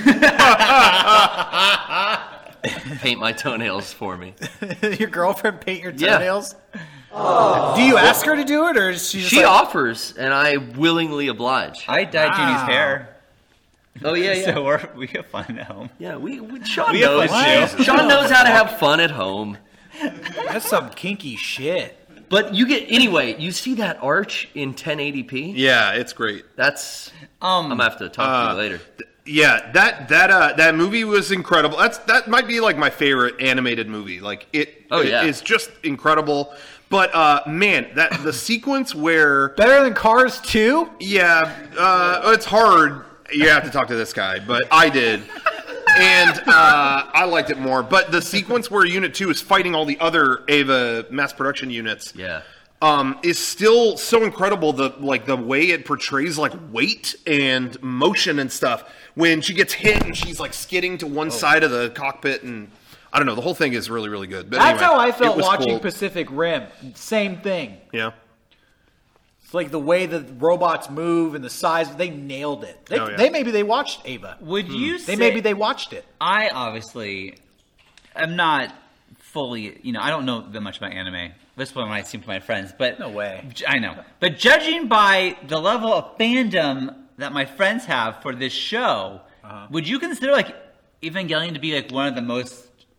Paint my toenails for me.
Your girlfriend paint your
Yeah.
toenails? Do you ask her to do it, or is she just
She
like,
offers, and I willingly oblige.
I dyed
Wow.
Junie's hair.
Oh yeah, yeah.
So we're, we have fun at home.
Yeah, we, we Sean
We have
knows.
fun too.
Sean knows how to have fun at home.
that's some kinky shit?
But you get anyway. You see that arch in ten eighty p.
Yeah, it's great.
That's.
Um,
I'm gonna have to talk to
Uh,
you later.
Yeah, that that uh, that movie was incredible. That's that might be like my favorite animated movie. Like it,
Oh,
it
yeah.
is just incredible. But uh, man, that the sequence where
Better than Cars two?
yeah, uh, it's hard. You have to talk to this guy, but I did, and uh, I liked it more. But the sequence where Unit Two is fighting all the other Ava mass production units,
Yeah.
um, is still so incredible. The like the way it portrays like weight and motion and stuff. When she gets hit and she's like skidding to one side of the cockpit, and I don't know, the whole thing is really really good. But
That's
anyway,
how I
it
felt
was
watching
cool.
Pacific Rim. Same thing.
Yeah,
It's like the way the robots move and the size. They nailed it. They,
Oh, yeah.
they maybe they watched Ava.
Would you say
They maybe they watched it.
I obviously am not fully, you know, I don't know that much about anime. This is what I seem to my friends, but
No way.
I know, but judging by the level of fandom that my friends have for this show,
Uh-huh.
would you consider like Evangelion to be like one of the most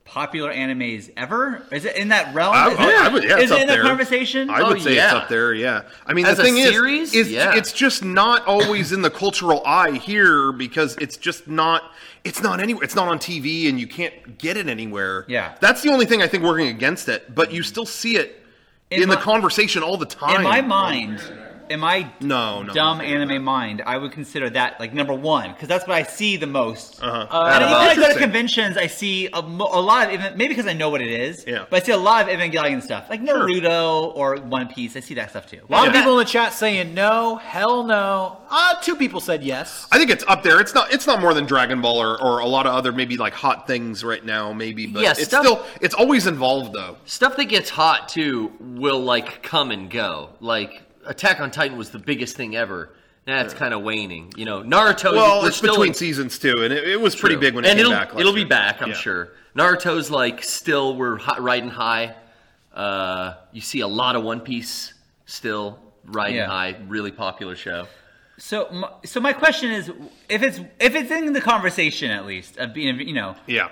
popular animes ever? Is it in that realm?
I,
is
I,
it,
I would, yeah,
is
it's
it
up
in
there.
the conversation?
I would
Oh,
say
yeah.
it's up there. Yeah, I mean,
As
the
a
thing
series?
is, is
Yeah.
it's just not always in the cultural eye here because it's just not. It's not anywhere. It's not on T V, and you can't get it anywhere.
Yeah.
that's the only thing I think working against it. But you still see it in,
In
the
my-
conversation all the time.
In my mind, in my
No, no.
dumb anime mind, I would consider that like number one because that's what I see the most.
Uh-huh.
Uh, and even when I go to
Interesting.
conventions, I see a, mo- a lot of even maybe because I know what it is.
Yeah.
But I see a lot of Evangelion stuff, like Naruto or One Piece. I see that stuff too.
A lot of
Yeah.
people in the chat saying no, hell no. Uh, two people said yes.
I think it's up there. It's not. It's not more than Dragon Ball or, or a lot of other maybe like hot things right now. Maybe, but
Yeah,
it's
stuff-
still. It's always involved though.
Stuff that gets hot too will like come and go. Like Attack on Titan was the biggest thing ever. That's kind of waning. You know, Naruto.
Well,
we're
it's
still
between
in-
seasons too, and it, it was pretty
True.
big when it
and
came
it'll,
back. last
It'll be
year.
back, I'm
Yeah.
sure. Naruto's like still we're hot, riding high. Uh, you see a lot of One Piece still riding
Yeah.
high. Really popular show.
So, my, so my question is, if it's if it's in the conversation at least of being, you know,
Yeah,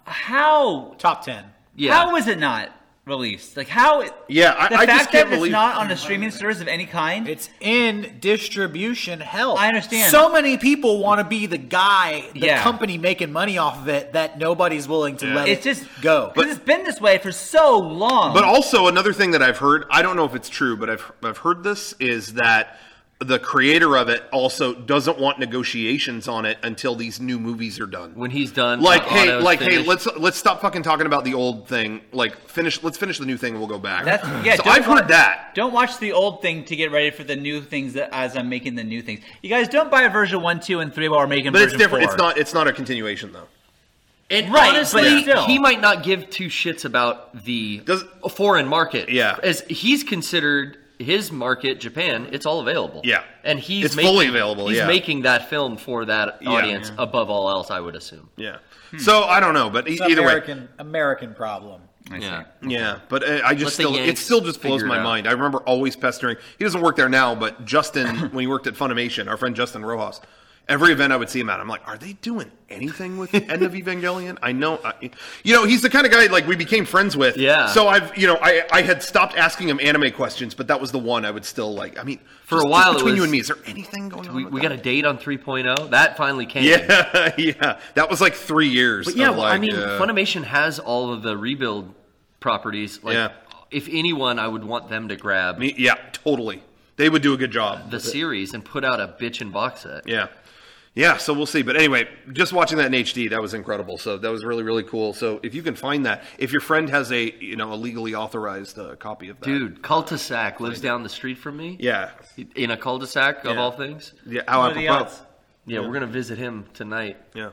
how
Top ten.
Yeah.
how is it not released? Like how?
Yeah, I-
the
I
fact
just can't
that
believe-
it's not on a streaming service of any kind.
It's in distribution. Hell,
I understand.
So many people want to be the guy, the
Yeah.
company making money off of it, that nobody's willing to let
it's
it
just
go.
because it's been this way for so long.
but also another thing that I've heard. I don't know if it's true, but I've I've heard this is that the creator of it also doesn't want negotiations on it until these new movies are done.
When he's done,
Like,
uh,
hey,
Otto's
like, hey,
finished.
let's let's stop fucking talking about the old thing. Like, finish. Let's finish the new thing, and we'll go back.
That's yeah.
So
don't
I've
wa-
heard that.
Don't watch the old thing to get ready for the new things that, as I'm making the new things. You guys don't buy version one, two, and three while we're making
But
version
it's different.
four.
It's not. It's not a continuation though.
And
Right,
honestly,
but still.
he might not give two shits about the
Does-
foreign market.
Yeah.
As he's considered his market, Japan, it's all available.
Yeah.
And he's
It's
making,
fully available,
He's
yeah.
making that film for that
Yeah.
audience
Yeah.
above all else, I would assume.
Yeah. So I don't know, but e-
it's an
either way.
American American problem.
I see.
Yeah.
Yeah, but uh, I just
Let the
still it
Yanks
still just blows
figure it
my
out.
mind. I remember always pestering. He doesn't work there now, but Justin, when he worked at Funimation, our friend Justin Rojas, every event I would see him at, I'm like, are they doing anything with the end of Evangelion? I know, I, you know, he's the kind of guy like we became friends with.
Yeah.
So I've, you know, I I had stopped asking him anime questions, but that was the one I would still like. I mean,
For a
just-
while
just
it
between
was-
you and me, is there anything going on?
We,
with
we
that?
got a date on three point oh. That finally came.
Yeah, yeah. That was like three years.
But yeah,
of
well, I
like,
mean,
uh,
Funimation has all of the rebuild properties. Like,
Yeah.
if anyone, I would want them to grab
me- yeah, totally. They would do a good job.
the series and put out a bitchin' box set.
Yeah. Yeah, so we'll see. But anyway, just watching that in H D, that was incredible. So that was really, really cool. So if you can find that, if your friend has a, you know, a legally authorized uh, copy of that.
Dude, cul-de-sac lives down the street from me.
Yeah.
In a cul-de-sac, of
Yeah.
all things.
Yeah, how
What are the
apropos.
odds?
Yeah, we're gonna visit him tonight.
Yeah.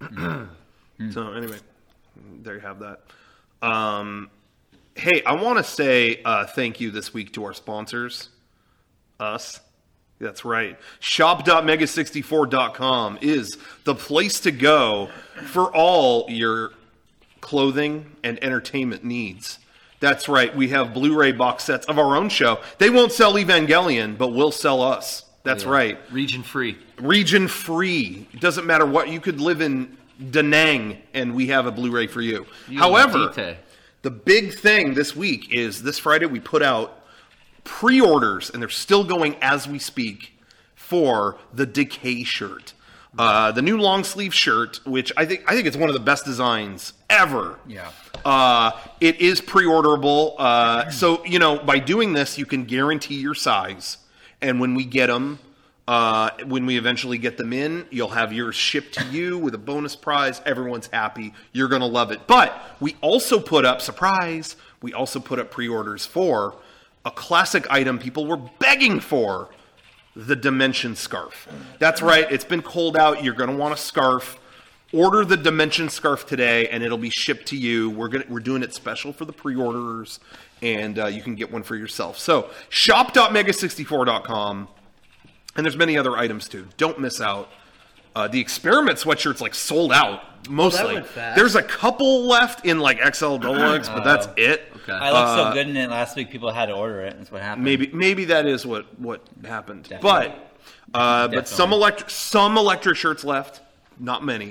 So anyway, there you have that. Um, hey, I want to say uh, thank you this week to our sponsors. Us. That's right. shop dot mega sixty-four dot com is the place to go for all your clothing and entertainment needs. That's right. We have Blu-ray box sets of our own show. They won't sell Evangelion, but will sell us. That's
Yeah.
right.
Region free.
Region free. It doesn't matter what. You could live in Da Nang and we have a Blu-ray for you.
You
However,
Dite.
the big thing this week is this Friday we put out pre-orders, and they're still going as we speak, for the Decay shirt. Uh, the new long sleeve shirt, which I think I think it's one of the best designs ever.
Yeah.
Uh, it is pre-orderable. Uh, so, you know, by doing this, you can guarantee your size. And when we get them, uh, when we eventually get them in, you'll have yours shipped to you with a bonus prize. Everyone's happy. You're going to love it. But we also put up, surprise, we also put up pre-orders for a classic item people were begging for, the Dimension Scarf. That's right. It's been cold out. You're going to want a scarf. Order the Dimension Scarf today, and it'll be shipped to you. We're gonna, we're doing it special for the pre-orders, and uh, you can get one for yourself. So, shop dot mega sixty-four dot com, and there's many other items too. Don't miss out. Uh, the Experiment sweatshirt's like sold out mostly.
went fast.
There's a couple left in like X L Deluxe, but that's it.
Okay.
I looked
Uh,
so good in it last week. People had to order it. That's what happened.
Maybe maybe that is what what happened.
Definitely.
But uh, but some
Definitely.
electric some electric shirts left, not many.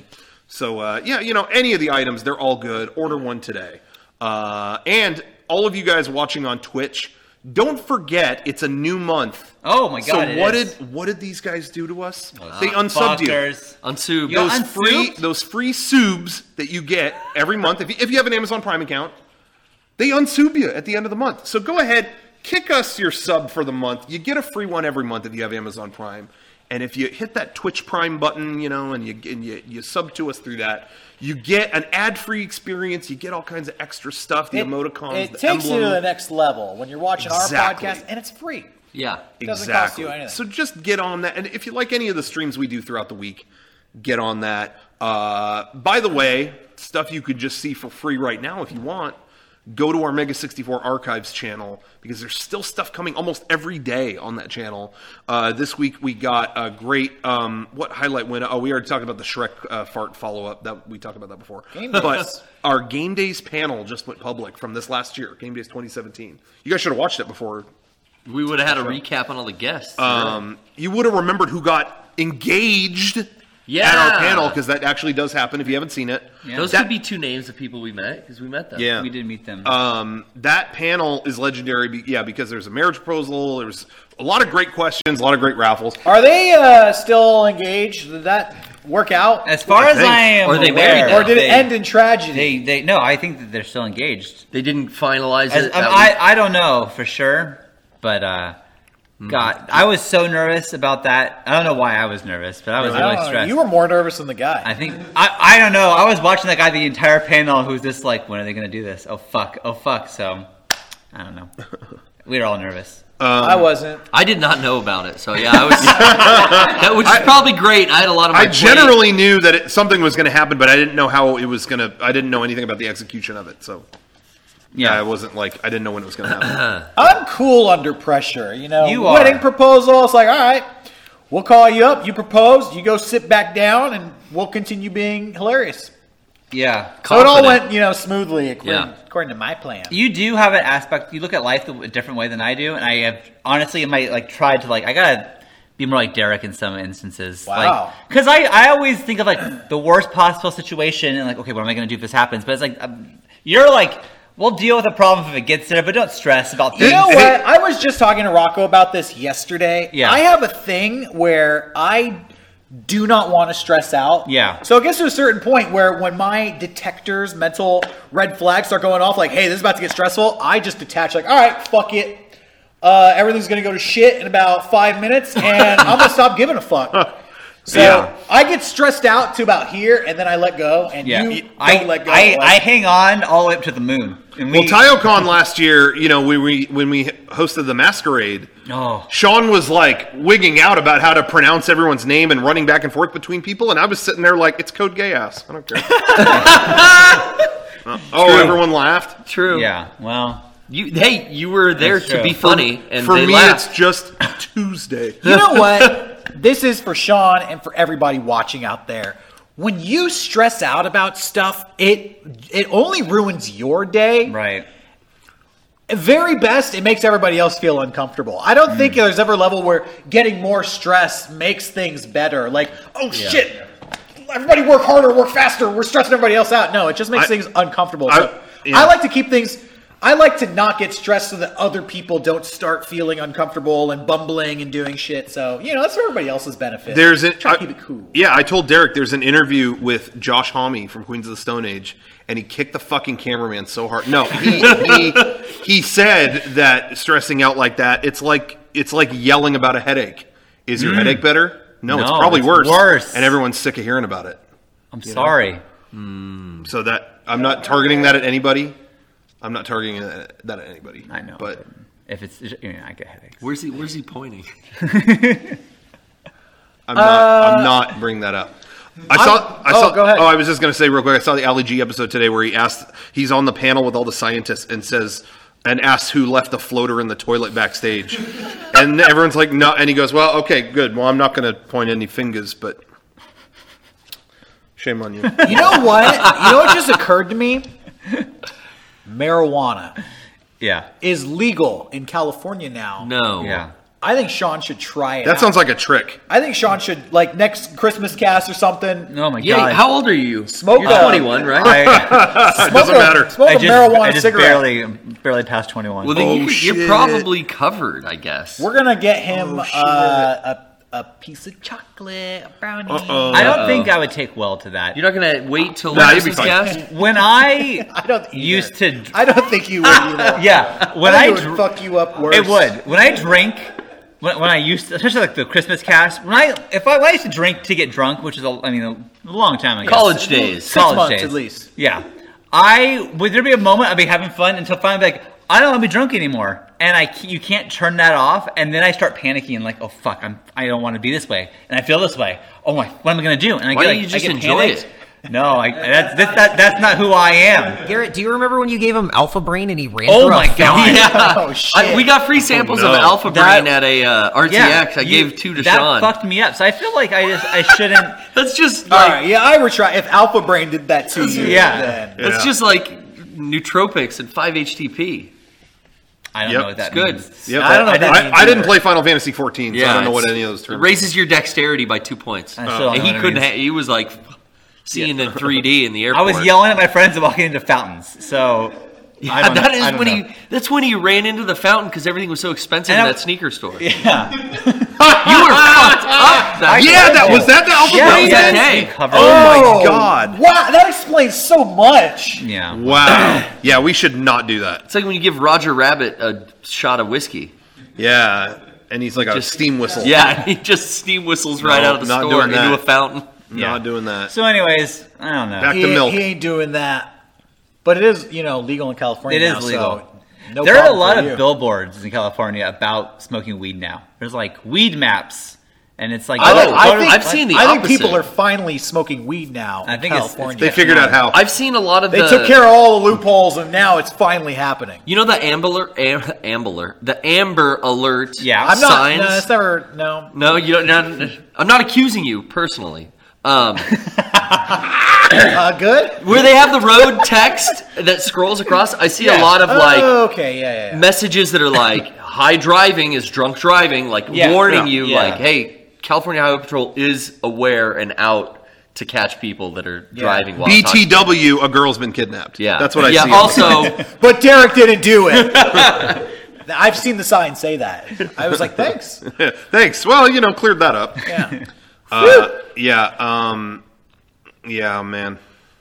So, uh, yeah, you know, any of the items, they're all good. Order one today. Uh, and all of you guys watching on Twitch, don't forget it's a new month.
Oh my god!
So
it
what
is.
did what did these guys do to us? they unsubbed you.
Fuckers.
Unsub.
You
Those
unsubed?
free those free subs that you get every month. If you, if you have an Amazon Prime account, they unsub you at the end of the month. So go ahead, kick us your sub for the month. You get a free one every month if you have Amazon Prime. And if you hit that Twitch Prime button, you know, and you and you, you sub to us through that, you get an ad-free experience. You get all kinds of extra stuff, the
It,
emoticons,
it
the
takes
emblem.
you to the next level when you're watching
Exactly.
our podcast, and it's free.
Yeah.
It doesn't
Exactly.
cost you anything.
So just get on that. And if you like any of the streams we do throughout the week, get on that. Uh, by the way, stuff you could just see for free right now if you want. Go to our Mega sixty-four Archives channel because there's still stuff coming almost every day on that channel. Uh, this week we got a great um, what highlight win? Oh, we already talked about the Shrek uh, fart follow up. That we talked about that before.
Game
but
Days.
our Game Days panel just went public from this last year, Game Days twenty seventeen. You guys should have watched it before.
We would have had a recap on all the guests.
Um, you would have remembered who got engaged
Yeah.
at our panel because that actually does happen if you haven't seen it.
Yeah.
Those
that-
could be two names of people we met because we met them.
Yeah.
We did meet them.
Um, that panel is legendary, be- yeah, because there's a marriage proposal. There's a lot of great questions, a lot of great raffles.
Are they uh, still engaged? Did that work out?
as far
I
as
think-
I am
Or they
aware,
married now.
Or did it
they-
end in tragedy?
They, they, no, I think that they're still engaged.
They didn't finalize
As,
it.
I,
that
I,
week.
I don't know for sure, but uh, God, I was so nervous about that. I don't know why I was nervous, but I was
I
really
don't know,
stressed.
you were more nervous than the guy.
I think I, I don't know. I was watching that guy the entire panel who's just like, when are they going to do this? Oh fuck! Oh fuck! So I don't know. We were all nervous.
I wasn't.
I did not know about it, so yeah, I was. that which is probably great. I had a lot of. My
I
plate.
generally knew that it, something was going to happen, but I didn't know how it was going to. I didn't know anything about the execution of it, so yeah, I wasn't like I didn't know when it was going to happen.
I'm cool under pressure. You know,
You
wedding
are.
proposal. It's like, all right, we'll call you up. You propose. You go sit back down, and we'll continue being hilarious.
Yeah.
So it all
Confident.
went, you know, smoothly according,
Yeah.
according to my plan.
You do have an aspect. You look at life a different way than I do, and I have honestly, in my like tried to like I gotta be more like Derek in some instances.
Wow.
Because I I always think of like the worst possible situation and like, okay, what am I gonna do if this happens? But it's like um, you're like, we'll deal with the problem if it gets there, but don't stress about things.
You know what? I was just talking to Rocco about this yesterday.
Yeah.
I have a thing where I do not want to stress out.
Yeah.
So it gets to a certain point where when my detectors, mental red flags start going off, like, hey, this is about to get stressful, I just detach, like, all right, fuck it. Uh, everything's going to go to shit in about five minutes, and I'm going to stop giving a fuck. So
Yeah.
I get stressed out to about here, and then I let go, and
Yeah.
you don't
I,
let go.
I,
Like-
I hang on all the way up to the moon. And
Well,
we,
TaioCon last year, you know, we, we when we hosted the masquerade,
Oh.
Sean was like wigging out about how to pronounce everyone's name and running back and forth between people, and I was sitting there like, it's code gay ass. I don't care. Uh, oh, everyone laughed.
True.
Yeah. Well.
You, hey, you were there
That's
to
true.
be funny, and
For
they
me,
laughed.
it's just Tuesday.
You know what? This is for Sean and for everybody watching out there. When you stress out about stuff, it it only ruins your day.
Right.
At very best, it makes everybody else feel uncomfortable. I don't think there's ever a level where getting more stress makes things better. Like, oh shit, everybody work harder, work faster, we're stressing everybody else out. No, it just makes
I-
things uncomfortable.
I-
So
yeah.
I like to keep things... I like to not get stressed so that other people don't start feeling uncomfortable and bumbling and doing shit. So, you know, that's for everybody else's benefit.
There's an,
Try to
I-
keep it cool.
Yeah, I told Derek there's an interview with Josh Homme from Queens of the Stone Age, and he kicked the fucking cameraman so hard. No, he he, he said that stressing out like that, it's like it's like yelling about a headache. Is your headache better? No, it's
No,
probably
it's
worse.
worse.
And everyone's sick of hearing about it.
I'm sorry.
So that I'm not targeting that at anybody. I'm not targeting that that at anybody.
I know.
but
if it's, you know, I get headaches.
Where's he? Where's he pointing?
I'm not. I'm not bringing that up. I saw. I
oh,
saw.
go ahead.
Oh, I was just going to say real quick. I saw the Ali G episode today where he asked. He's on the panel with all the scientists and says and asks who left the floater in the toilet backstage, and everyone's like, no. And he goes, well, okay, good. Well, I'm not going to point any fingers, but shame on you.
You know what? You know what just occurred to me? Marijuana
Yeah.
is legal in California now.
No.
Yeah.
I think Sean should try it.
That
out.
sounds like a trick.
I think Sean should like next Christmas cast or something.
Oh my
Yeah,
god!
how old are you?
Smoke
You're
uh,
twenty-one, right?
I,
It doesn't
a,
matter.
Smoke
I
a
just,
marijuana
I just
cigarette.
barely barely passed twenty-one.
Well, then
Oh,
you, you're
shit.
probably covered, I guess.
We're gonna get him
Oh, shit.
uh, a a piece of chocolate, a brownie.
Uh-oh.
I don't think I would take well to that.
You're not gonna wait till
Nah, you'd be
Christmas
fine.
cast?
When I
I don't either.
used to,
I don't think you would. Either.
yeah, when
I
I
think it would
dr-
fuck you up worse.
it would. When I drink, when, when I used to, especially like the Christmas cast, when I if I, when I used to drink to get drunk, which is a, I mean a long time ago,
College days.
Six
college
months
days
at least.
Yeah, I would there be a moment I'd be having fun until finally be like I don't want to be drunk anymore, and I c- you can't turn that off, and then I start panicking and like oh fuck I'm I don't want to be this way, and I feel this way. Oh my, what am I gonna do? And I
Why
get,
don't
like,
you just
I get
enjoy
panicked.
it?
No, I, that's that, that, that's not who I am.
Garrett, do you remember when you gave him Alpha Brain and he ran
Oh
through
my
a fountain?
god!
Oh shit!
I, we got free samples
Oh, no.
of Alpha
That-
Brain at a uh, R T X. I
you-
gave two to
that
Sean.
fucked me up. So I feel like I just I shouldn't.
That's just
All
like
right, yeah, I would try. If Alpha Brain did that to you,
Yeah.
then
that's
Yeah.
just like nootropics and five H T P.
I don't
Yep,
know what that
it's good.
means.
Yep.
I don't know
I,
what that
I,
means
I didn't
either.
play Final Fantasy fourteen, so I don't know
it's-
what any of those
It
terms.
raises your dexterity by two points.
I still don't know
he
what it
couldn't.
means.
Ha- he was like seeing in three D in the
I
airport.
was yelling at my friends and walking into fountains. So I
Yeah,
don't know.
that
I
is
don't
when
know.
he. That's when he ran into the fountain because everything was so expensive
And
in
I-
that sneaker store.
Yeah.
You were fucked up. That
Yeah, that was that the Alpha
Yeah,
Brain
that
day?
day.
Covered.
Oh my god!
wow, that explains so much.
Yeah.
Wow. Yeah, we should not do that.
It's like when you give Roger Rabbit a shot of whiskey.
Yeah, and he's like a
Just-
steam whistle.
Yeah, he just steam whistles right
No,
out of the
not
store
doing
into
that.
a fountain.
Yeah.
Not doing that.
So, anyways, I don't know.
Back
He,
to milk.
he ain't doing that. But it is, you know, legal in California.
It is
now,
legal.
So no
there are a
problem
lot
for
of
you.
billboards in California about smoking weed now. There's like weed maps, and it's like
I, think,
Oh,
I
I
think,
I've seen the
I think
opposite.
people are finally smoking weed now.
I
in
think it's- it's
California.
They figured out how.
I've seen a lot of
They
the.
took care of all the loopholes, and now it's finally happening.
You know the Amber, Am, Amber, the Amber Alert.
Yeah.
I'm not.
signs.
No, it's never. No.
No, you don't. Not, I'm not accusing you personally. Um,
Uh, good.
where they have the road text that scrolls across, I see a lot of like
Oh, okay. Yeah. Yeah. yeah.
messages that are like high driving is drunk driving, like
Yeah,
warning
yeah,
you,
yeah.
like, hey, California Highway Patrol is aware and out to catch people that are driving while
B T
talking.
W, a girl's been kidnapped.
Yeah,
That's what I
yeah,
see.
Also,
But Derek didn't do it. I've seen the sign say that. I was like, thanks.
Thanks. Well, you know, cleared that up.
Yeah.
Uh, yeah. Um. Yeah, man.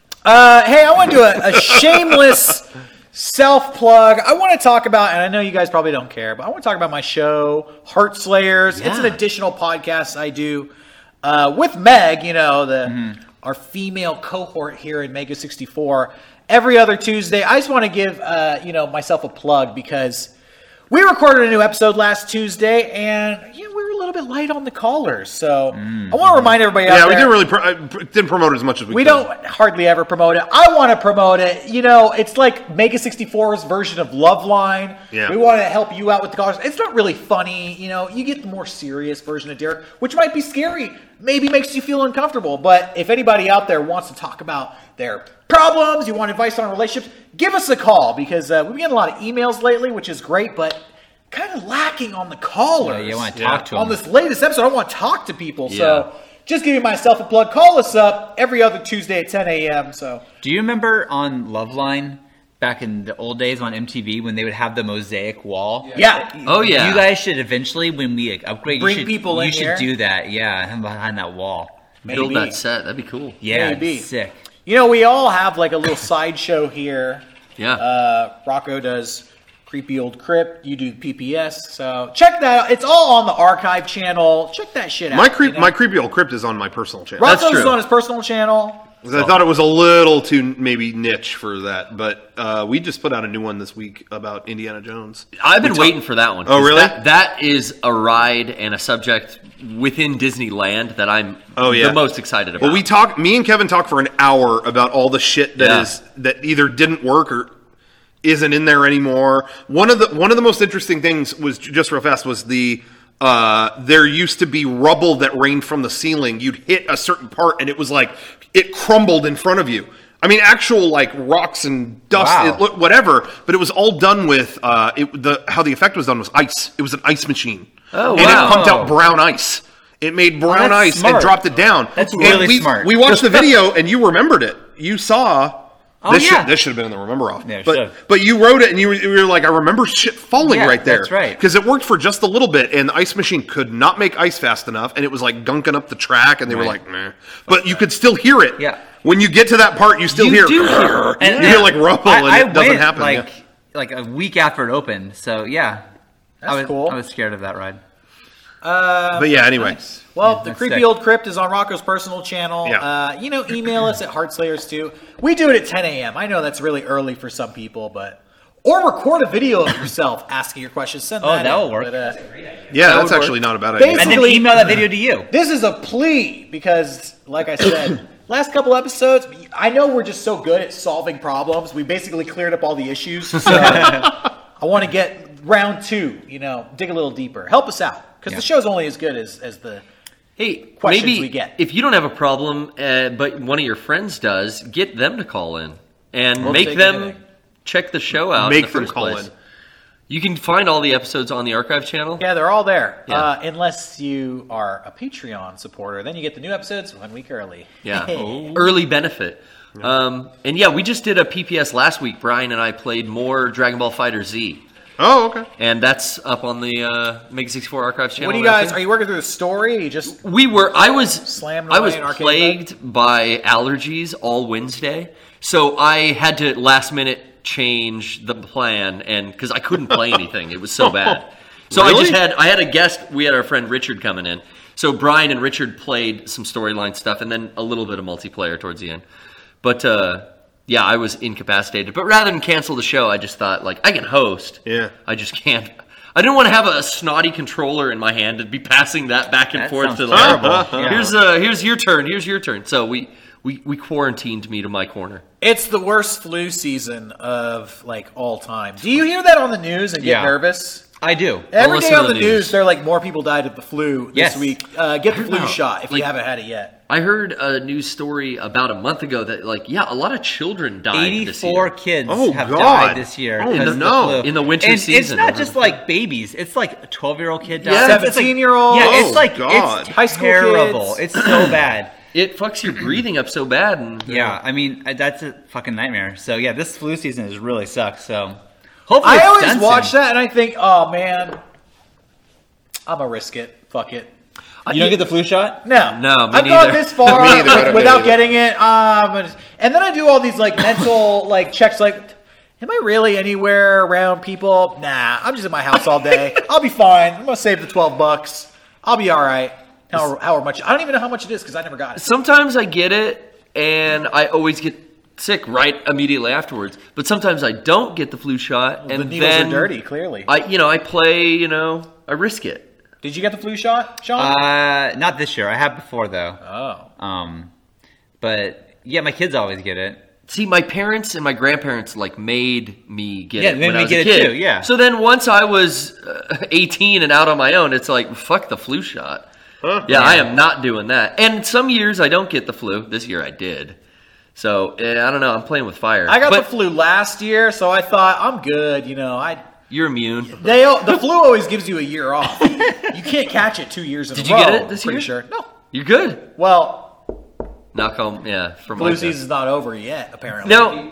Uh, hey, I want to do a, a shameless self plug. I want to talk about, and I know you guys probably don't care, but I want to talk about my show, Heart Slayers. It's an
Yeah.
additional podcast I do uh, with Meg, you know, the our female cohort here in Mega sixty-four. Every other Tuesday. I just want to give uh, you know myself a plug because we recorded a new episode last Tuesday, and you know, we were a little bit light on the callers. So I want to remind everybody out
Yeah, we
there.
didn't really pro- uh, pr- didn't promote it as much as we.
We
could.
don't hardly ever promote it. I want to promote it. You know, it's like Mega sixty-four's version of Loveline.
Yeah.
We want to help you out with the callers. It's not really funny. You know, you get the more serious version of Derek, which might be scary. Maybe makes you feel uncomfortable. But if anybody out there wants to talk about their problems, you want advice on relationships, give us a call because uh, we've been getting a lot of emails lately, which is great, but kind of lacking on the callers.
Yeah, you want to
Yeah.
talk to them.
On this latest episode, I want to talk to people.
Yeah.
So just giving myself a plug. Call us up every other Tuesday at ten a.m. So
Do you remember on Loveline back in the old days on M T V when they would have the mosaic wall?
yeah,
Oh, yeah.
You guys should eventually, when we like, upgrade,
Bring
you should,
people
you
in
should
here?
do that. Yeah, behind that wall.
build
maybe.
that set. That'd be cool.
Yeah,
Maybe.
it's sick.
You know, we all have like a little sideshow here.
Yeah.
Uh, Rocco does Creepy Old Crypt. You do P P S. So check that out. It's all on the archive channel. Check that shit out.
My creep,
you know?
my creepy old crypt is on my personal channel.
That's
Rocco's is
true.
on his personal channel.
'Cause I thought it was a little too maybe niche for that, but uh, we just put out a new one this week about Indiana Jones.
I've been
We
waiting
talk-
for that one.
Oh,
'cause
really?
That, that is a ride and a subject within Disneyland that I'm
Oh, yeah.
the most excited about.
Well, we talk. Me and Kevin talked for an hour about all the shit that is
Yeah.
that either didn't work or isn't in there anymore. One of the one of the most interesting things was just real fast was the uh, there used to be rubble that rained from the ceiling. You'd hit a certain part and it was like it crumbled in front of you. I mean, actual like rocks and dust,
Wow.
it, looked- whatever. But it was all done with uh, it, the how the effect was done was ice. It was an ice machine.
Oh,
and
wow.
it pumped out brown ice. It made brown
that's
ice
smart.
and dropped it down.
That's
And
really
we,
smart.
We watched the video and you remembered it. You saw.
Oh,
this,
yeah.
should, this should have been in the remember off.
Yeah, it
but
should've.
but you wrote it and you were, you were like, I remember shit falling
Yeah,
right there.
that's right.
Because it worked for just a little bit and the ice machine could not make ice fast enough and it was like gunking up the track and they were
Right.
like, meh. But you could still hear it.
Yeah.
When you get to that part, you still
You
hear.
do hear it.
And, you hear like rumble
I,
and
I
it doesn't
went,
happen.
Like,
yeah.
like a week after it opened. So yeah,
That's
I was
cool.
I was scared of that ride.
But yeah, anyway.
Well, the
that's
Creepy
sick.
Old Crypt is on Rocco's personal channel.
Yeah.
Uh, you know, email us at Heartslayers too. We do it at ten a.m. I know that's really early for some people, but or record a video of yourself asking your questions. Send
Oh,
that
that'll
in.
work.
But, uh,
Yeah, that's
would
actually not a bad idea.
Basically-
And then email that video to you.
this is a plea because, like I said, last couple episodes, I know we're just so good at solving problems. We basically cleared up all the issues. So I want to get round two. You know, dig a little deeper. Help us out because
Yeah.
the show's only as good as as the.
Hey,
questions
maybe
we get.
if you don't have a problem, uh, but one of your friends does, get them to call in and
We'll
make
take
them
anything.
check the show out.
Make
in the
them
first
call
place.
in.
You can find all the episodes on the archive channel.
Yeah, they're all there.
Yeah.
Uh, unless you are a Patreon supporter, then you get the new episodes one week early.
Yeah, early benefit. Um, and yeah, we just did a P P S last week. Brian and I played more Dragon Ball Fighter Z,
Oh, okay.
and that's up on the uh, Mega sixty-four archives channel.
What do you
and
guys?
everything.
Are you working through the story? Or you just
We were. I was.
Slammed
I
away
was
in arcade
plagued by allergies all Wednesday, so I had to last minute change the plan, and because I couldn't play anything, it was so bad. So I
Really?
just had. I had a guest. We had our friend Richard coming in. So Brian and Richard played some storyline stuff, and then a little bit of multiplayer towards the end. But uh, yeah, I was incapacitated. But rather than cancel the show, I just thought like I can host.
Yeah.
I just can't. I didn't want to have a snotty controller in my hand and be passing that back and
That
forth
sounds
to the
terrible. Yeah.
Here's uh, here's your turn. Here's your turn. So we, we, we quarantined me to my corner.
It's the worst flu season of like all time. Do you hear that on the news and get
Yeah.
nervous?
I do.
Every
listen
day
to
on the
the
news,
news.
they're like more people died of the flu this
Yes.
week. Uh, get the flu
know.
shot if
Like-
you haven't had it yet.
I heard a news story about a month ago that like yeah, a lot of children died this year.
eighty-four kids
Oh,
have
God.
died this year.
Oh,
because of the
no.
flu.
In the winter
and It's
season
not
over
just
the-
like babies. It's like a twelve-year-old kid died.
Yeah.
It's like-
seventeen-year-old.
Yeah,
Oh,
it's like
God.
it's
High school
terrible.
kids.
It's so bad.
It fucks your breathing up so bad. And
Yeah, I mean uh, that's a fucking nightmare. So yeah, this flu season has really sucked. So hopefully,
I
it's
always
done
watch
soon.
that and I think, oh man, I'm gonna risk it. Fuck it.
You don't get the flu shot?
No,
No, me
I've
neither.
gone this far
Me neither, I don't
without
get
getting it. Um, and then I do all these like mental like checks. Like, am I really anywhere around people? Nah, I'm just in my house all day. I'll be fine. I'm gonna save the twelve bucks. I'll be all right. How how much? I don't even know how much it is because I never got it.
sometimes I get it, and I always get sick right immediately afterwards. But sometimes I don't get the flu shot, and
the needles
then
are dirty. Clearly.
I you know I play. You know I risk it.
Did you get the flu shot, Sean?
Uh, not this year. I have before though.
oh.
Um, but yeah, my kids always get it.
See, my parents and my grandparents like made me get
Yeah,
it
made
when
me
I was
get
a
it
kid.
too, yeah.
So then once I was uh, eighteen and out on my own, it's like fuck the flu shot. Yeah, I am not doing that. And some years I don't get the flu. This year I did. So eh, I don't know. I'm playing with fire.
I got
but
the flu last year, so I thought I'm good. You know, I
You're immune.
they the flu always gives you a year off. You can't catch it two years in
Did
a
you
row.
get it this
pretty
year?
Sure. No.
You're good.
Well,
Knock on, yeah. From
flu
my
season's not over yet. Apparently.
No,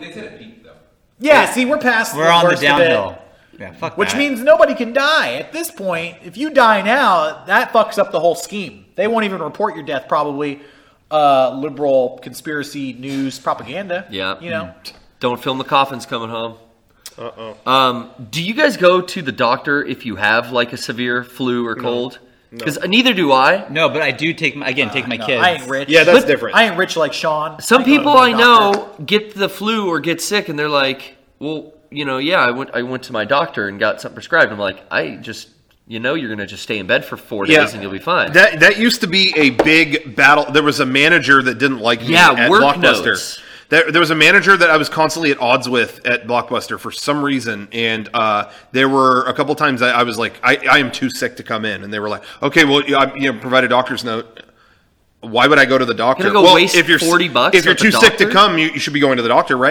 Yeah. See, we're past.
We're on the
worst of it,
downhill. Yeah, fuck
which
that.
means nobody can die at this point. If you die now, that fucks up the whole scheme. They won't even report your death. Probably uh, liberal conspiracy news propaganda.
Yeah.
You know.
don't film the coffins coming home. Uh-oh. Um, do you guys go to the doctor if you have like a severe flu or cold? Because neither do I.
No, but I do take my, again take my
No,
kids.
I ain't rich.
Yeah, that's
But
different.
I ain't rich like Sean.
Some
I go to
people
the
I
doctor.
know get the flu or get sick, and they're like, "Well, you know, yeah, I went, I went to my doctor and got something prescribed." I'm like, I just, you know, you're gonna just stay in bed for four days
Yeah.
and you'll be fine.
That that used to be a big battle. There was a manager that didn't like me
Yeah,
at
work
Blockbuster.
notes.
There, there was a manager that I was constantly at odds with at Blockbuster for some reason, and uh, there were a couple times I, I was like, I, "I am too sick to come in," and they were like, "Okay, well, you, I, you know, provide a doctor's note." Why would I go to the doctor?
Gonna go
well,
waste
if you're
forty bucks
if you're
at the
too sick to
doctor?
come, you, you should be going to the doctor, right?
Yeah.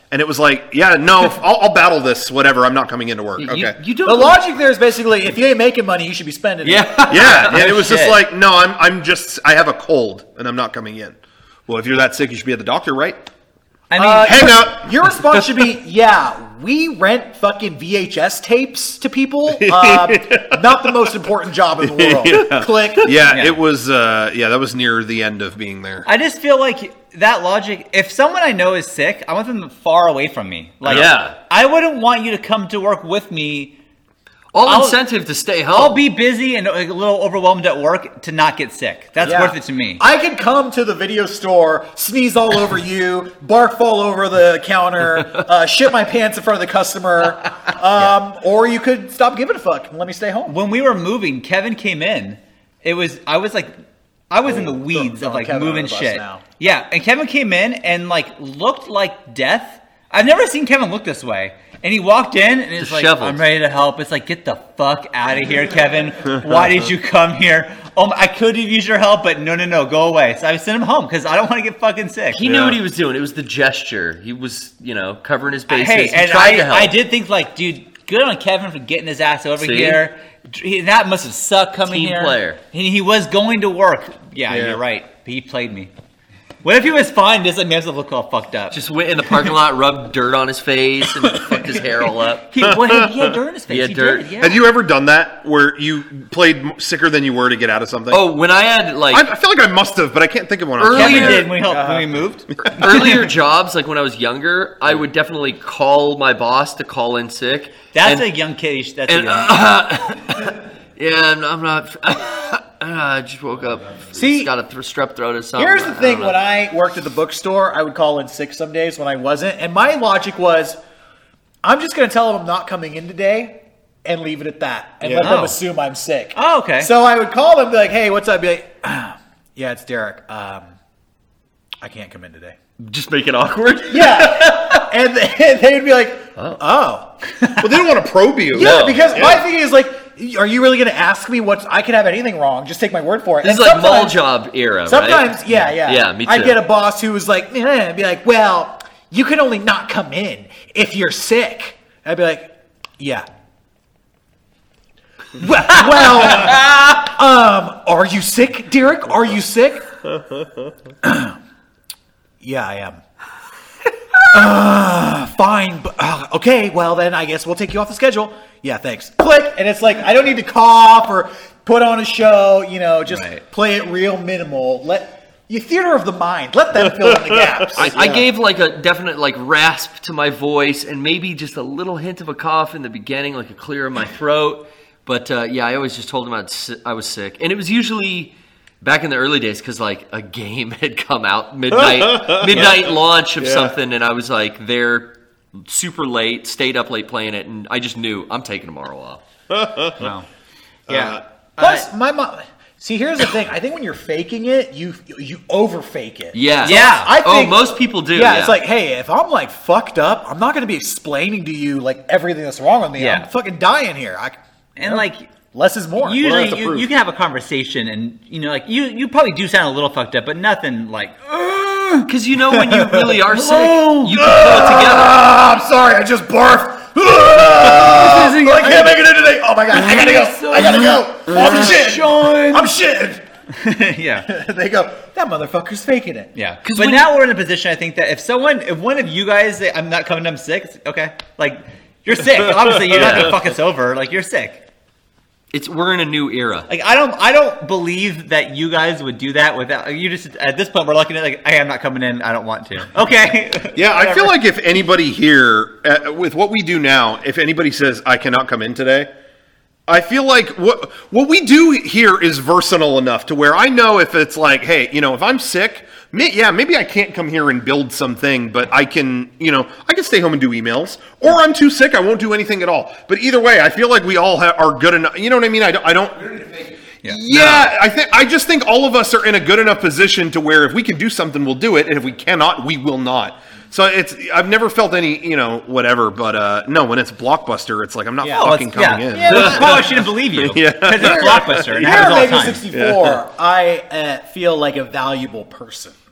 And it was like, yeah, no, I'll, I'll battle this, whatever. I'm not coming into work.
You,
Okay.
you don't.
The logic there is basically, if you ain't making money, you should be spending it.
yeah.
Yeah, and it was just
shit.
like, no, I'm I'm just I have a cold and I'm not coming in. Well, if you're that sick, you should be at the doctor, right?
I mean,
Uh,
Hang out.
Your response should be, yeah, we rent fucking V H S tapes to people. Um, not the most important job in the world.
Yeah.
Click.
Yeah,
Yeah.
it was. Uh, yeah, that was near the end of being there.
I just feel like that logic. If someone I know is sick, I want them far away from me. Like,
Yeah.
I wouldn't want you to come to work with me.
All
I'll-
incentive to stay home.
I'll be busy and like, a little overwhelmed at work to not get sick. That's
Yeah.
worth it to me.
I could come to the video store, sneeze all over you, bark fall over the counter, uh, shit my pants in front of the customer, um, or you could stop giving a fuck and let me stay home.
When we were moving, Kevin came in. It was I was like I was in the weeds
throwing
of like
Kevin under
moving
the bus
shit.
now.
Yeah, and Kevin came in and like looked like death. I've never seen Kevin look this way. And he walked in and he's like,
Disheveled.
I'm ready to help. It's like, get the fuck out of here, Kevin. Why did you come here? Oh, I could have used your help, but no, no, no, go away. So I sent him home because I don't want to get fucking sick.
He knew
Yeah.
what he was doing. It was the gesture. He was, you know, covering his bases.
Hey,
he
and
tried
I,
to help.
I did think like, dude, good on Kevin for getting his ass over
See?
here. He, that must have sucked coming
Team
here.
player.
He, he was going to work. Yeah,
Yeah.
you're right. He played me. What if he was fine? Does it make him look all fucked up?
Just went in the parking lot, rubbed dirt on his face, and fucked his hair all up.
he, well, he, he had dirt in his face.
He had
He
dirt.
did, yeah.
Have you ever done that where you played m- sicker than you were to get out of something?
Oh, when I had like
I, I feel like I must have, but I can't think of one.
Earlier-
Kevin
earlier-
did when we helped when we moved.
earlier jobs, like when I was younger, I would definitely call my boss to call in sick.
That's
and,
a young kid. That's a
and,
young.
uh, yeah, I'm, I'm not. I just woke up.
See,
got a th- strep throat or something.
Here's the
I
thing:
don't know.
when I worked at the bookstore, I would call in sick some days when I wasn't, and my logic was, I'm just going to tell them I'm not coming in today and leave it at that, and
Yeah.
let them
Oh.
assume I'm sick.
Oh, okay.
So I would call them, and be like, "Hey, what's up?" Be like, "Yeah, it's Derek. Um, I can't come in today."
just make it awkward.
Yeah, and they, they would be like, "Oh."
Well, they don't want to probe you.
Yeah,
No.
because
Yeah.
my thing is like, are you really going to ask me what I could have anything wrong? Just take my word for it.
This is
And
like mall
sometimes-
job era,
Sometimes,
right?
yeah, yeah,
Yeah, me
I'd
too.
get a boss who was like, eh, and be like, well, you can only not come in if you're sick. I'd be like, yeah. Well, well um, are you sick, Derek? Are you sick? Yeah, I am. Uh, fine. But, uh, okay, well then I guess we'll take you off the schedule. Yeah, thanks. Click, and it's like I don't need to cough or put on a show. You know, just
Right.
play it real minimal. Let you theater of the mind. Let them fill in the gaps.
I, I
Yeah.
gave like a definite like rasp to my voice and maybe just a little hint of a cough in the beginning, like a clear in my throat. But uh, yeah, I always just told him I'd si- I was sick, and it was usually back in the early days because like a game had come out midnight midnight launch of
Yeah.
something, and I was like there super late, stayed up late playing it, and I just knew I'm taking tomorrow off.
Wow. Yeah.
Plus, my mom. See, here's the thing. I think when you're faking it, you you over fake it.
Yeah,
Yeah.
I think,
oh, most people do.
Yeah, it's like, hey, if I'm like fucked up, I'm not going to be explaining to you like everything that's wrong with me.
Yeah.
I'm fucking dying here. I,
And
know,
like
less is more.
usually
that's a
you,
proof.
you can have a conversation and you know like you you probably do sound a little fucked up, but nothing like
because you know when you really are sick,
No.
you can pull it together.
Ah, I'm sorry, I just barfed. Ah, I can't make it in today. Oh my god, I gotta go. I gotta go. Oh, I'm shitting. I'm shitting.
yeah.
They go, that motherfucker's faking it.
Yeah,
'Cause
but
when
now we're in a position. I think that if someone, if one of you guys, say, I'm not coming, I'm sick. It's, okay, like you're sick. Obviously, you're not gonna fuck us over. Like you're sick.
It's we're in a new era.
Like I don't, I don't believe that you guys would do that without you. Just at this point, we're looking at like, hey, I'm not coming in. I don't want to. Okay.
Yeah, I
Whatever.
feel like if anybody here, uh, with what we do now, if anybody says, I cannot come in today, I feel like what what we do here is versatile enough to where I know if it's like, hey, you know, if I'm sick, may, yeah, maybe I can't come here and build something, but I can, you know, I can stay home and do emails, or I'm too sick, I won't do anything at all. But either way, I feel like we all ha- are good enough. You know what I mean? I don't. I don't yeah, I think I just think all of us are in a good enough position to where if we can do something, we'll do it, and if we cannot, we will not. So it's I've never felt any, you know, whatever. But uh, no, when it's Blockbuster, it's like I'm not
Yeah.
Oh,
fucking
it's-
coming
yeah.
in.
Yeah, that's why I shouldn't believe you.
Yeah.
Because it's Blockbuster and it
Here
happens all
at
the
Mega
time.
sixty-four, I uh, feel like a valuable person.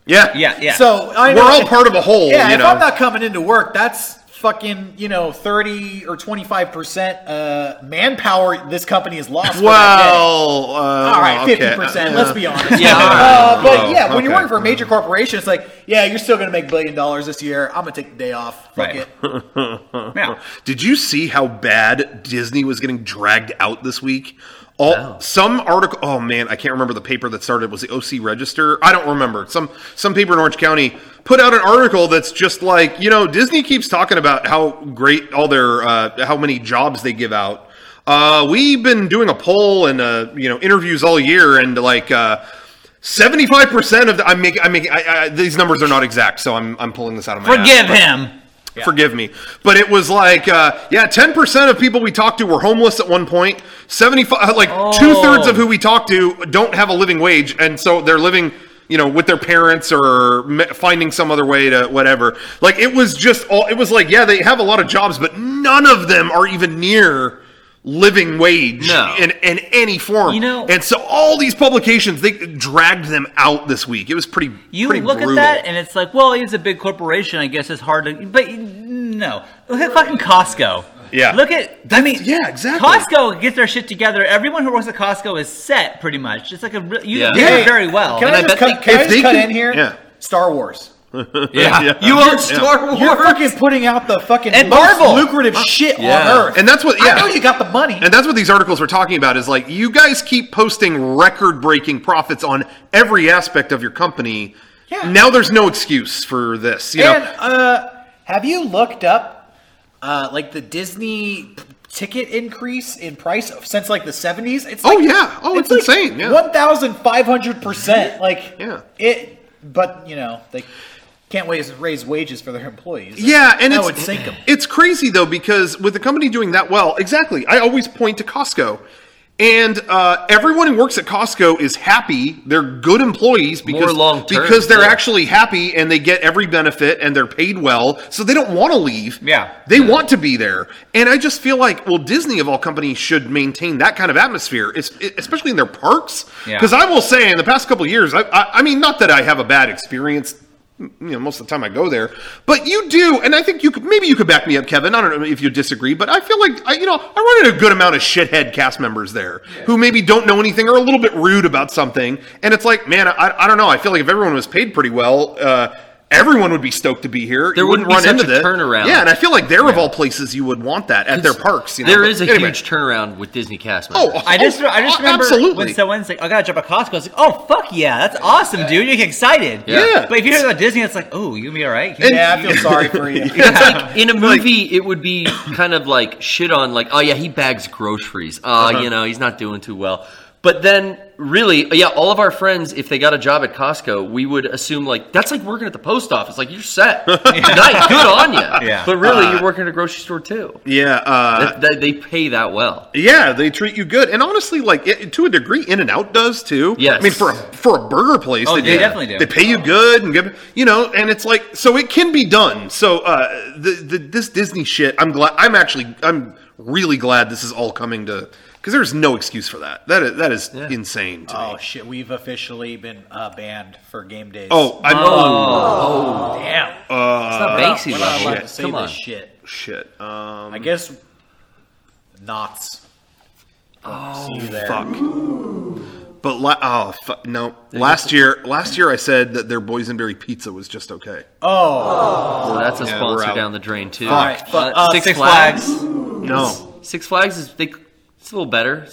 Yeah.
Yeah, yeah.
So I
We're
know,
all part of a whole,
Yeah,
you
if
know.
I'm not coming into work, that's fucking, you know, thirty or twenty-five percent uh, manpower this company has lost. for that day.
Well, uh,
All right, fifty
okay.
percent.
Uh,
Let's be honest.
Yeah, all right.
Uh, but
Oh,
yeah, when you're
okay.
working for a major corporation, it's like, yeah, you're still going to make a billion dollars this year. I'm going to take the day off. Fuck
Right.
it.
Yeah.
Did you see how bad Disney was getting dragged out this week? All
No.
some article. Oh man, I can't remember the paper that started. Was the O C Register? I don't remember. Some some paper in Orange County put out an article that's just like, you know, Disney keeps talking about how great all their uh, how many jobs they give out. Uh, we've been doing a poll and uh, you know interviews all year, and like. Uh, seventy-five percent of the, I'm making, I'm making, I, I, these numbers are not exact, so I'm, I'm pulling this out of my ass.
Forgive him.
Forgive me. But it was like, uh, yeah, ten percent of people we talked to were homeless at one point. seventy-five, like
Oh.
two thirds of who we talked to don't have a living wage. And so they're living, you know, with their parents or me- finding some other way to whatever. Like it was just all, it was like, yeah, they have a lot of jobs, but none of them are even near living wage
No.
in, in any form.
You know-
and so all these publications, they dragged them out this week. It was pretty,
You
pretty
look
brutal.
at that and it's like, well, he's a big corporation. I guess it's hard to. But no, look at fucking Costco.
Yeah.
Look at. I mean,
yeah, exactly.
Costco gets their shit together. Everyone who works at Costco is set pretty much. It's like a. re- You
Yeah.
do
Yeah.
it very well.
Can
And
I
I
just
bet
cut,
they-
can I
if
just
they
cut
can-
in here?
yeah.
Star Wars.
Yeah.
Yeah.
You
Yeah.
own Star Wars.
You're fucking putting out the fucking
And
most
Marvel.
lucrative shit
Yeah.
on earth.
And that's what, yeah.
I know you got the money.
And that's what these articles were talking about is like, you guys keep posting record breaking profits on every aspect of your company.
Yeah.
Now there's no excuse for this. You
And
know?
uh, have you looked up uh, like the Disney p- ticket increase in price since like the seventies? It's
Oh,
like,
yeah. Oh, it's insane, yeah.
one thousand five hundred percent. Like
Yeah.
it, but you know they can't raise raise wages for their employees.
Yeah, and
that
it's
would sink them.
It's crazy though because with the company doing that well, exactly. I always point to Costco, and uh, everyone who works at Costco is happy. They're good employees because
More long-term,
because they're
yeah.
actually happy and they get every benefit and they're paid well, so they don't want to leave.
Yeah.
they want to be there, and I just feel like well, Disney of all companies should maintain that kind of atmosphere, es- especially in their parks.
Yeah.
Because I will say, in the past couple of years, I, I, I mean, not that I have a bad experience. You know, most of the time I go there, but you do, and I think you could maybe you could back me up, Kevin. I don't know if you disagree, but I feel like I, you know, I run into a good amount of shithead cast members there who maybe don't know anything or are a little bit rude about something, and it's like, man, I, I don't know. I feel like if everyone was paid pretty well, uh, everyone would be stoked to be here.
There
You
wouldn't
wouldn't
be
run
such
into
a
this
turnaround.
Yeah, and I feel like they're of all places you would want that at their parks. You know?
There
But
is a
anyway.
huge turnaround with Disney cast
Oh,
members.
I just, I just
oh,
remember
absolutely.
when someone's like, "I got a job at Costco." I was like, "Oh fuck yeah, that's awesome, dude! You get excited."
Yeah.
But if you hear about Disney, it's like, "Oh, you gonna be all right?"
Yeah, I feel sorry for you.
It's like in a movie, it would be kind of like shit on, like, oh yeah, he bags groceries. Oh,
Uh-huh.
you know, he's not doing too well. But then, really, yeah, all of our friends, if they got a job at Costco, we would assume like that's like working at the post office. Like you're set, nice, good on you.
Yeah.
But really, you're working at a grocery store too.
Yeah, uh,
They, they pay that well.
Yeah, they treat you good, and honestly, like it, to a degree, In and Out does too.
Yes.
I mean for a, for a burger place,
Oh,
they,
they definitely do.
They pay you good and give you know, and it's like so it can be done. So uh, the, the this Disney shit, I'm glad. I'm actually I'm really glad this is all coming to because there's no excuse for that. That is that is insane to
Oh
me.
shit, we've officially been uh, banned for game days.
Oh, I know.
damn!
It's not Banksy
We're not allowed
level.
to say
Come
this
on.
shit.
Shit. Um,
I guess knots. Oh, see you there.
fuck. But la- oh fu- no! Last year, last year I said that their boysenberry pizza was just okay.
Oh,
So that's a
Yeah,
sponsor
we're out.
down the drain too.
all right. Fuck.
Uh, Six,
Six
Flags.
Flags.
No,
Six Flags is they, it's a little better.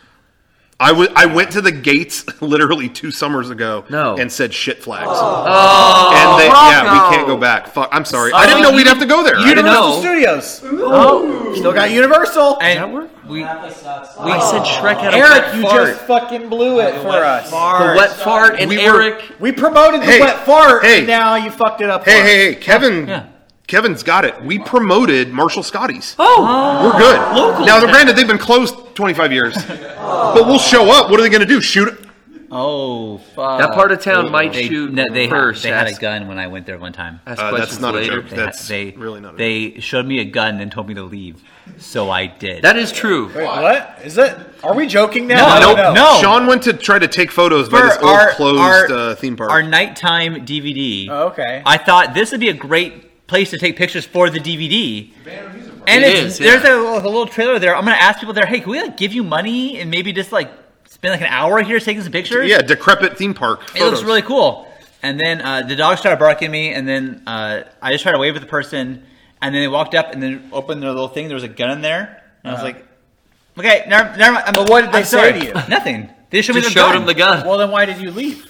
I wa- I went to the gates literally two summers ago
No.
and said shit flags. Oh, and they, yeah, we can't go back. Fuck, I'm sorry. I didn't know we'd have to go there. I didn't
Universal
know.
Studios. Oh, still got Universal.
And
work?
we,
I said Shrek had a
Eric,
wet
you
fart.
just fucking blew it for us.
the wet fart, and
We were-
Eric.
We promoted the
Hey,
wet fart,
hey.
and now you fucked it up.
Hey,
for
hey,
us.
hey, Kevin.
Yeah.
Kevin's got it. We promoted Marshall Scotty's.
Oh,
We're good.
Local.
Now, granted, they've been closed twenty-five years, but we'll show up. What are they going to do? Shoot?
Oh, fuck.
That part of town might
They,
shoot
no, they,
first.
Had, they had a
ask-
gun when I went there one time.
ask
Uh, that's
questions
not a
later.
joke.
They,
That's
they,
really not a
They showed me a gun and told me to leave, so I did.
That is true.
Wait, what? Is it? Are we joking now?
No,
I don't
no,
know.
no.
Sean went to try to take photos by
For
this old
our-
closed
our-
uh, theme park.
Our nighttime D V D.
Oh, okay.
I thought this would be a great place to take pictures for the D V D. And
It
it's,
is,
there's
yeah.
a, a little trailer there. I'm gonna ask people there, hey, can we like give you money and maybe just like spend like an hour here taking some pictures?
yeah, decrepit theme park.
It looks
photos.
really cool. And then uh, the dog started barking at me, and then uh, I just tried to wave at the person, and then they walked up and then opened their little thing. There was a gun in there, and I was like, "Okay, never, never mind." I'm,
But what did they
I'm
say
sorry.
to you?
Nothing. They just showed me
Just
the
showed
gun.
him the gun.
Well, then why did you leave?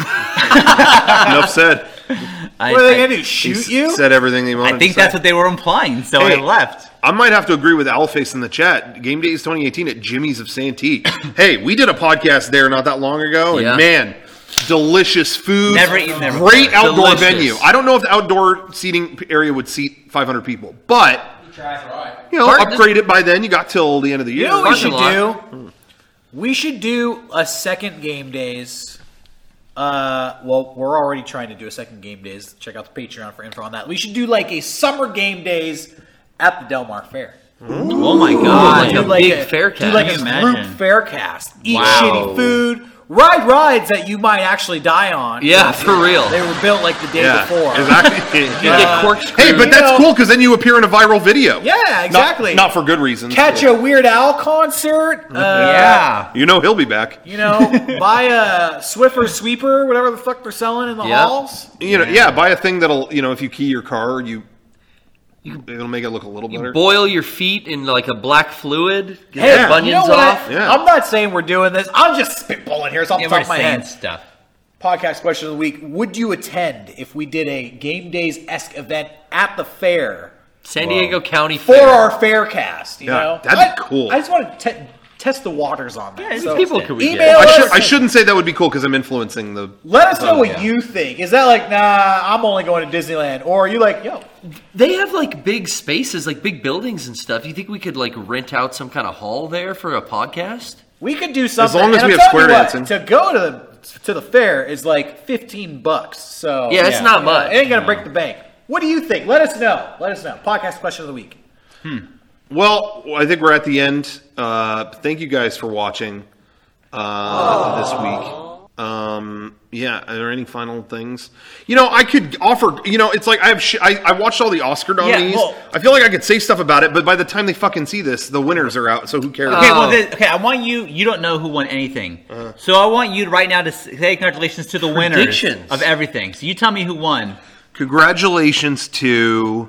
Enough said.
I,
What are they
I-
gonna do? Shoot you?
Said everything they wanted
I think
to say.
that's what they were implying, so
Hey.
I left.
I might have to agree with Alface in the chat. Game Days twenty eighteen at Jimmy's of Santee. Hey, we did a podcast there not that long ago, and
Yeah.
man, delicious food.
Never eaten there
Great
before.
outdoor
Delicious.
venue. I don't know if the outdoor seating area would seat five hundred people, but you know,
Part-
upgrade it by then. You got till the end of the year.
You know what we should
Parking
do? We should do a second game days. Uh, well, we're already trying to do a second game days. Check out the Patreon for info on that. We should do like a summer game days at the Del Mar Fair.
Oh my god!
Like a
Do like
big
a,
fair
do
cast.
like
Can
a
you
group
imagine?
fair cast. Eat
Wow.
shitty food. Ride rides that you might actually die on.
Yeah, for real.
They were built like the day
Yeah,
before.
exactly.
You
Yeah.
get corkscrewed.
Hey, but
You
that's
know-
cool because then you appear in a viral video.
Yeah,
Not-
exactly.
Not, for good reasons.
Catch a Weird Al concert. Uh,
Yeah.
You know he'll be back.
You know, buy a Swiffer sweeper, whatever the fuck they're selling in the
Yeah.
halls.
You know, yeah. Buy a thing that'll, you know, if you key your car, you, it'll make it look a little better.
Boil your feet in like a black fluid. Get
Hey,
the
you
bunions
know what?
off.
Yeah.
I'm not saying we're doing this. I'm just spitballing here. It's off
Yeah,
the top
we're
of my
saying
head.
stuff.
Podcast question of the week: would you attend if we did a Game Days esque event at the fair
San Diego County
for
Fair.
our fair cast? You
Yeah,
know,
that'd be
I-
cool.
I just want to te- test the waters on that.
Yeah,
So,
people could we
email
I,
us.
should, I shouldn't say that would be cool because I'm influencing the.
Let us know
Oh,
what
yeah.
you think. Is that like, nah, I'm only going to Disneyland, or are you like, yo,
They have like big spaces, like big buildings and stuff. Do you think we could like rent out some kind of hall there for a podcast?
we could do something.
long as
And
we
I'm
have
telling
square
you what,
dancing.
to go to the to the fair is like fifteen bucks. So
Yeah, it's not
you know,
much.
it ain't gonna break the bank. What do you think? Let us know. Let us know. Podcast question of the week.
Well, I think we're at the end. Uh, thank you guys for watching uh, this week. Um, yeah, are there any final things? You know, I could offer. You know, it's like I have. Sh- I, I watched all the Oscar nominees.
well-
I feel like I could say stuff about it, but by the time they fucking see this, the winners are out. So who cares?
Okay,
Oh.
well, then, okay. I want you. You don't know who won anything, so I want you right now to say congratulations to the winners
Predictions.
of everything. So you tell me who won.
Congratulations to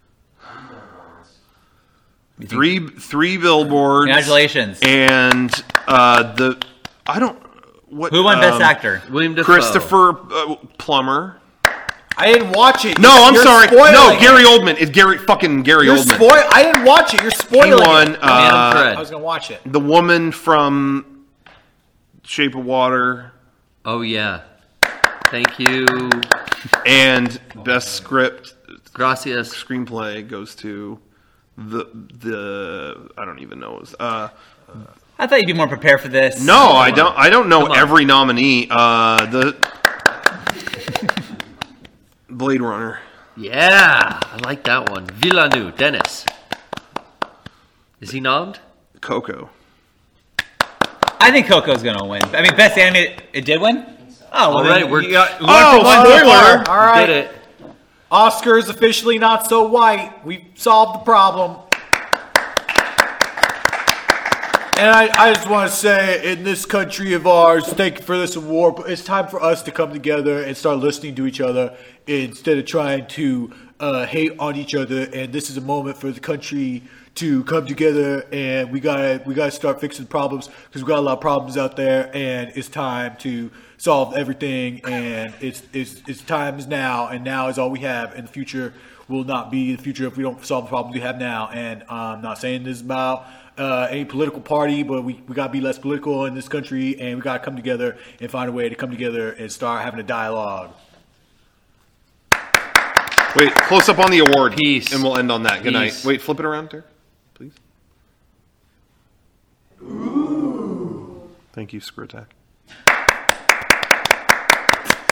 three three billboards.
Congratulations.
And uh, the I don't what
Who won Best
um,
Actor?
William Dafoe.
Christopher uh, Plummer.
I didn't watch it.
No, I'm
You're
sorry.
spoiling
No,
it.
Gary Oldman. It's Gary fucking Gary
You're
Oldman.
spoil. I didn't watch it. You're
He
spoiling
won.
it.
Uh,
Phantom Thread.
I was gonna watch it.
the woman from Shape of Water
Oh yeah. Thank you.
and best script
Gracias.
screenplay goes to the the I don't even know. Uh,
I thought you'd be more prepared for this.
no, I don't. I don't know
Come on.
every nominee. Uh, the Blade Runner.
Yeah, I like that one. Villeneuve, Dennis. Is he nommed?
Coco.
I think Coco's gonna win. I mean, Best Animated. It did win. Oh, well,
All
then
right, we're-
you got, we
Oh,
went for one so
spoiler.
far.
All right.
Did it.
Oscars officially not so white. We solved the problem. And I, I just want to say, in this country of ours, thank you for this award, but it's time for us to come together and start listening to each other instead of trying to uh, hate on each other. And this is a moment for the country to come together, and we gotta we gotta start fixing problems because we got a lot of problems out there, and it's time to solve everything. And it's it's it's time is now, and now is all we have, and the future will not be the future if we don't solve the problems we have now. And I'm not saying this is about uh, any political party, but we, we got to be less political in this country, and we got to come together and find a way to come together and start having a dialogue.
Wait, close up on the award.
Peace.
And we'll end on that. Good night.
Peace.
Wait, flip it around there, please. Ooh. Thank you, Screw Attack.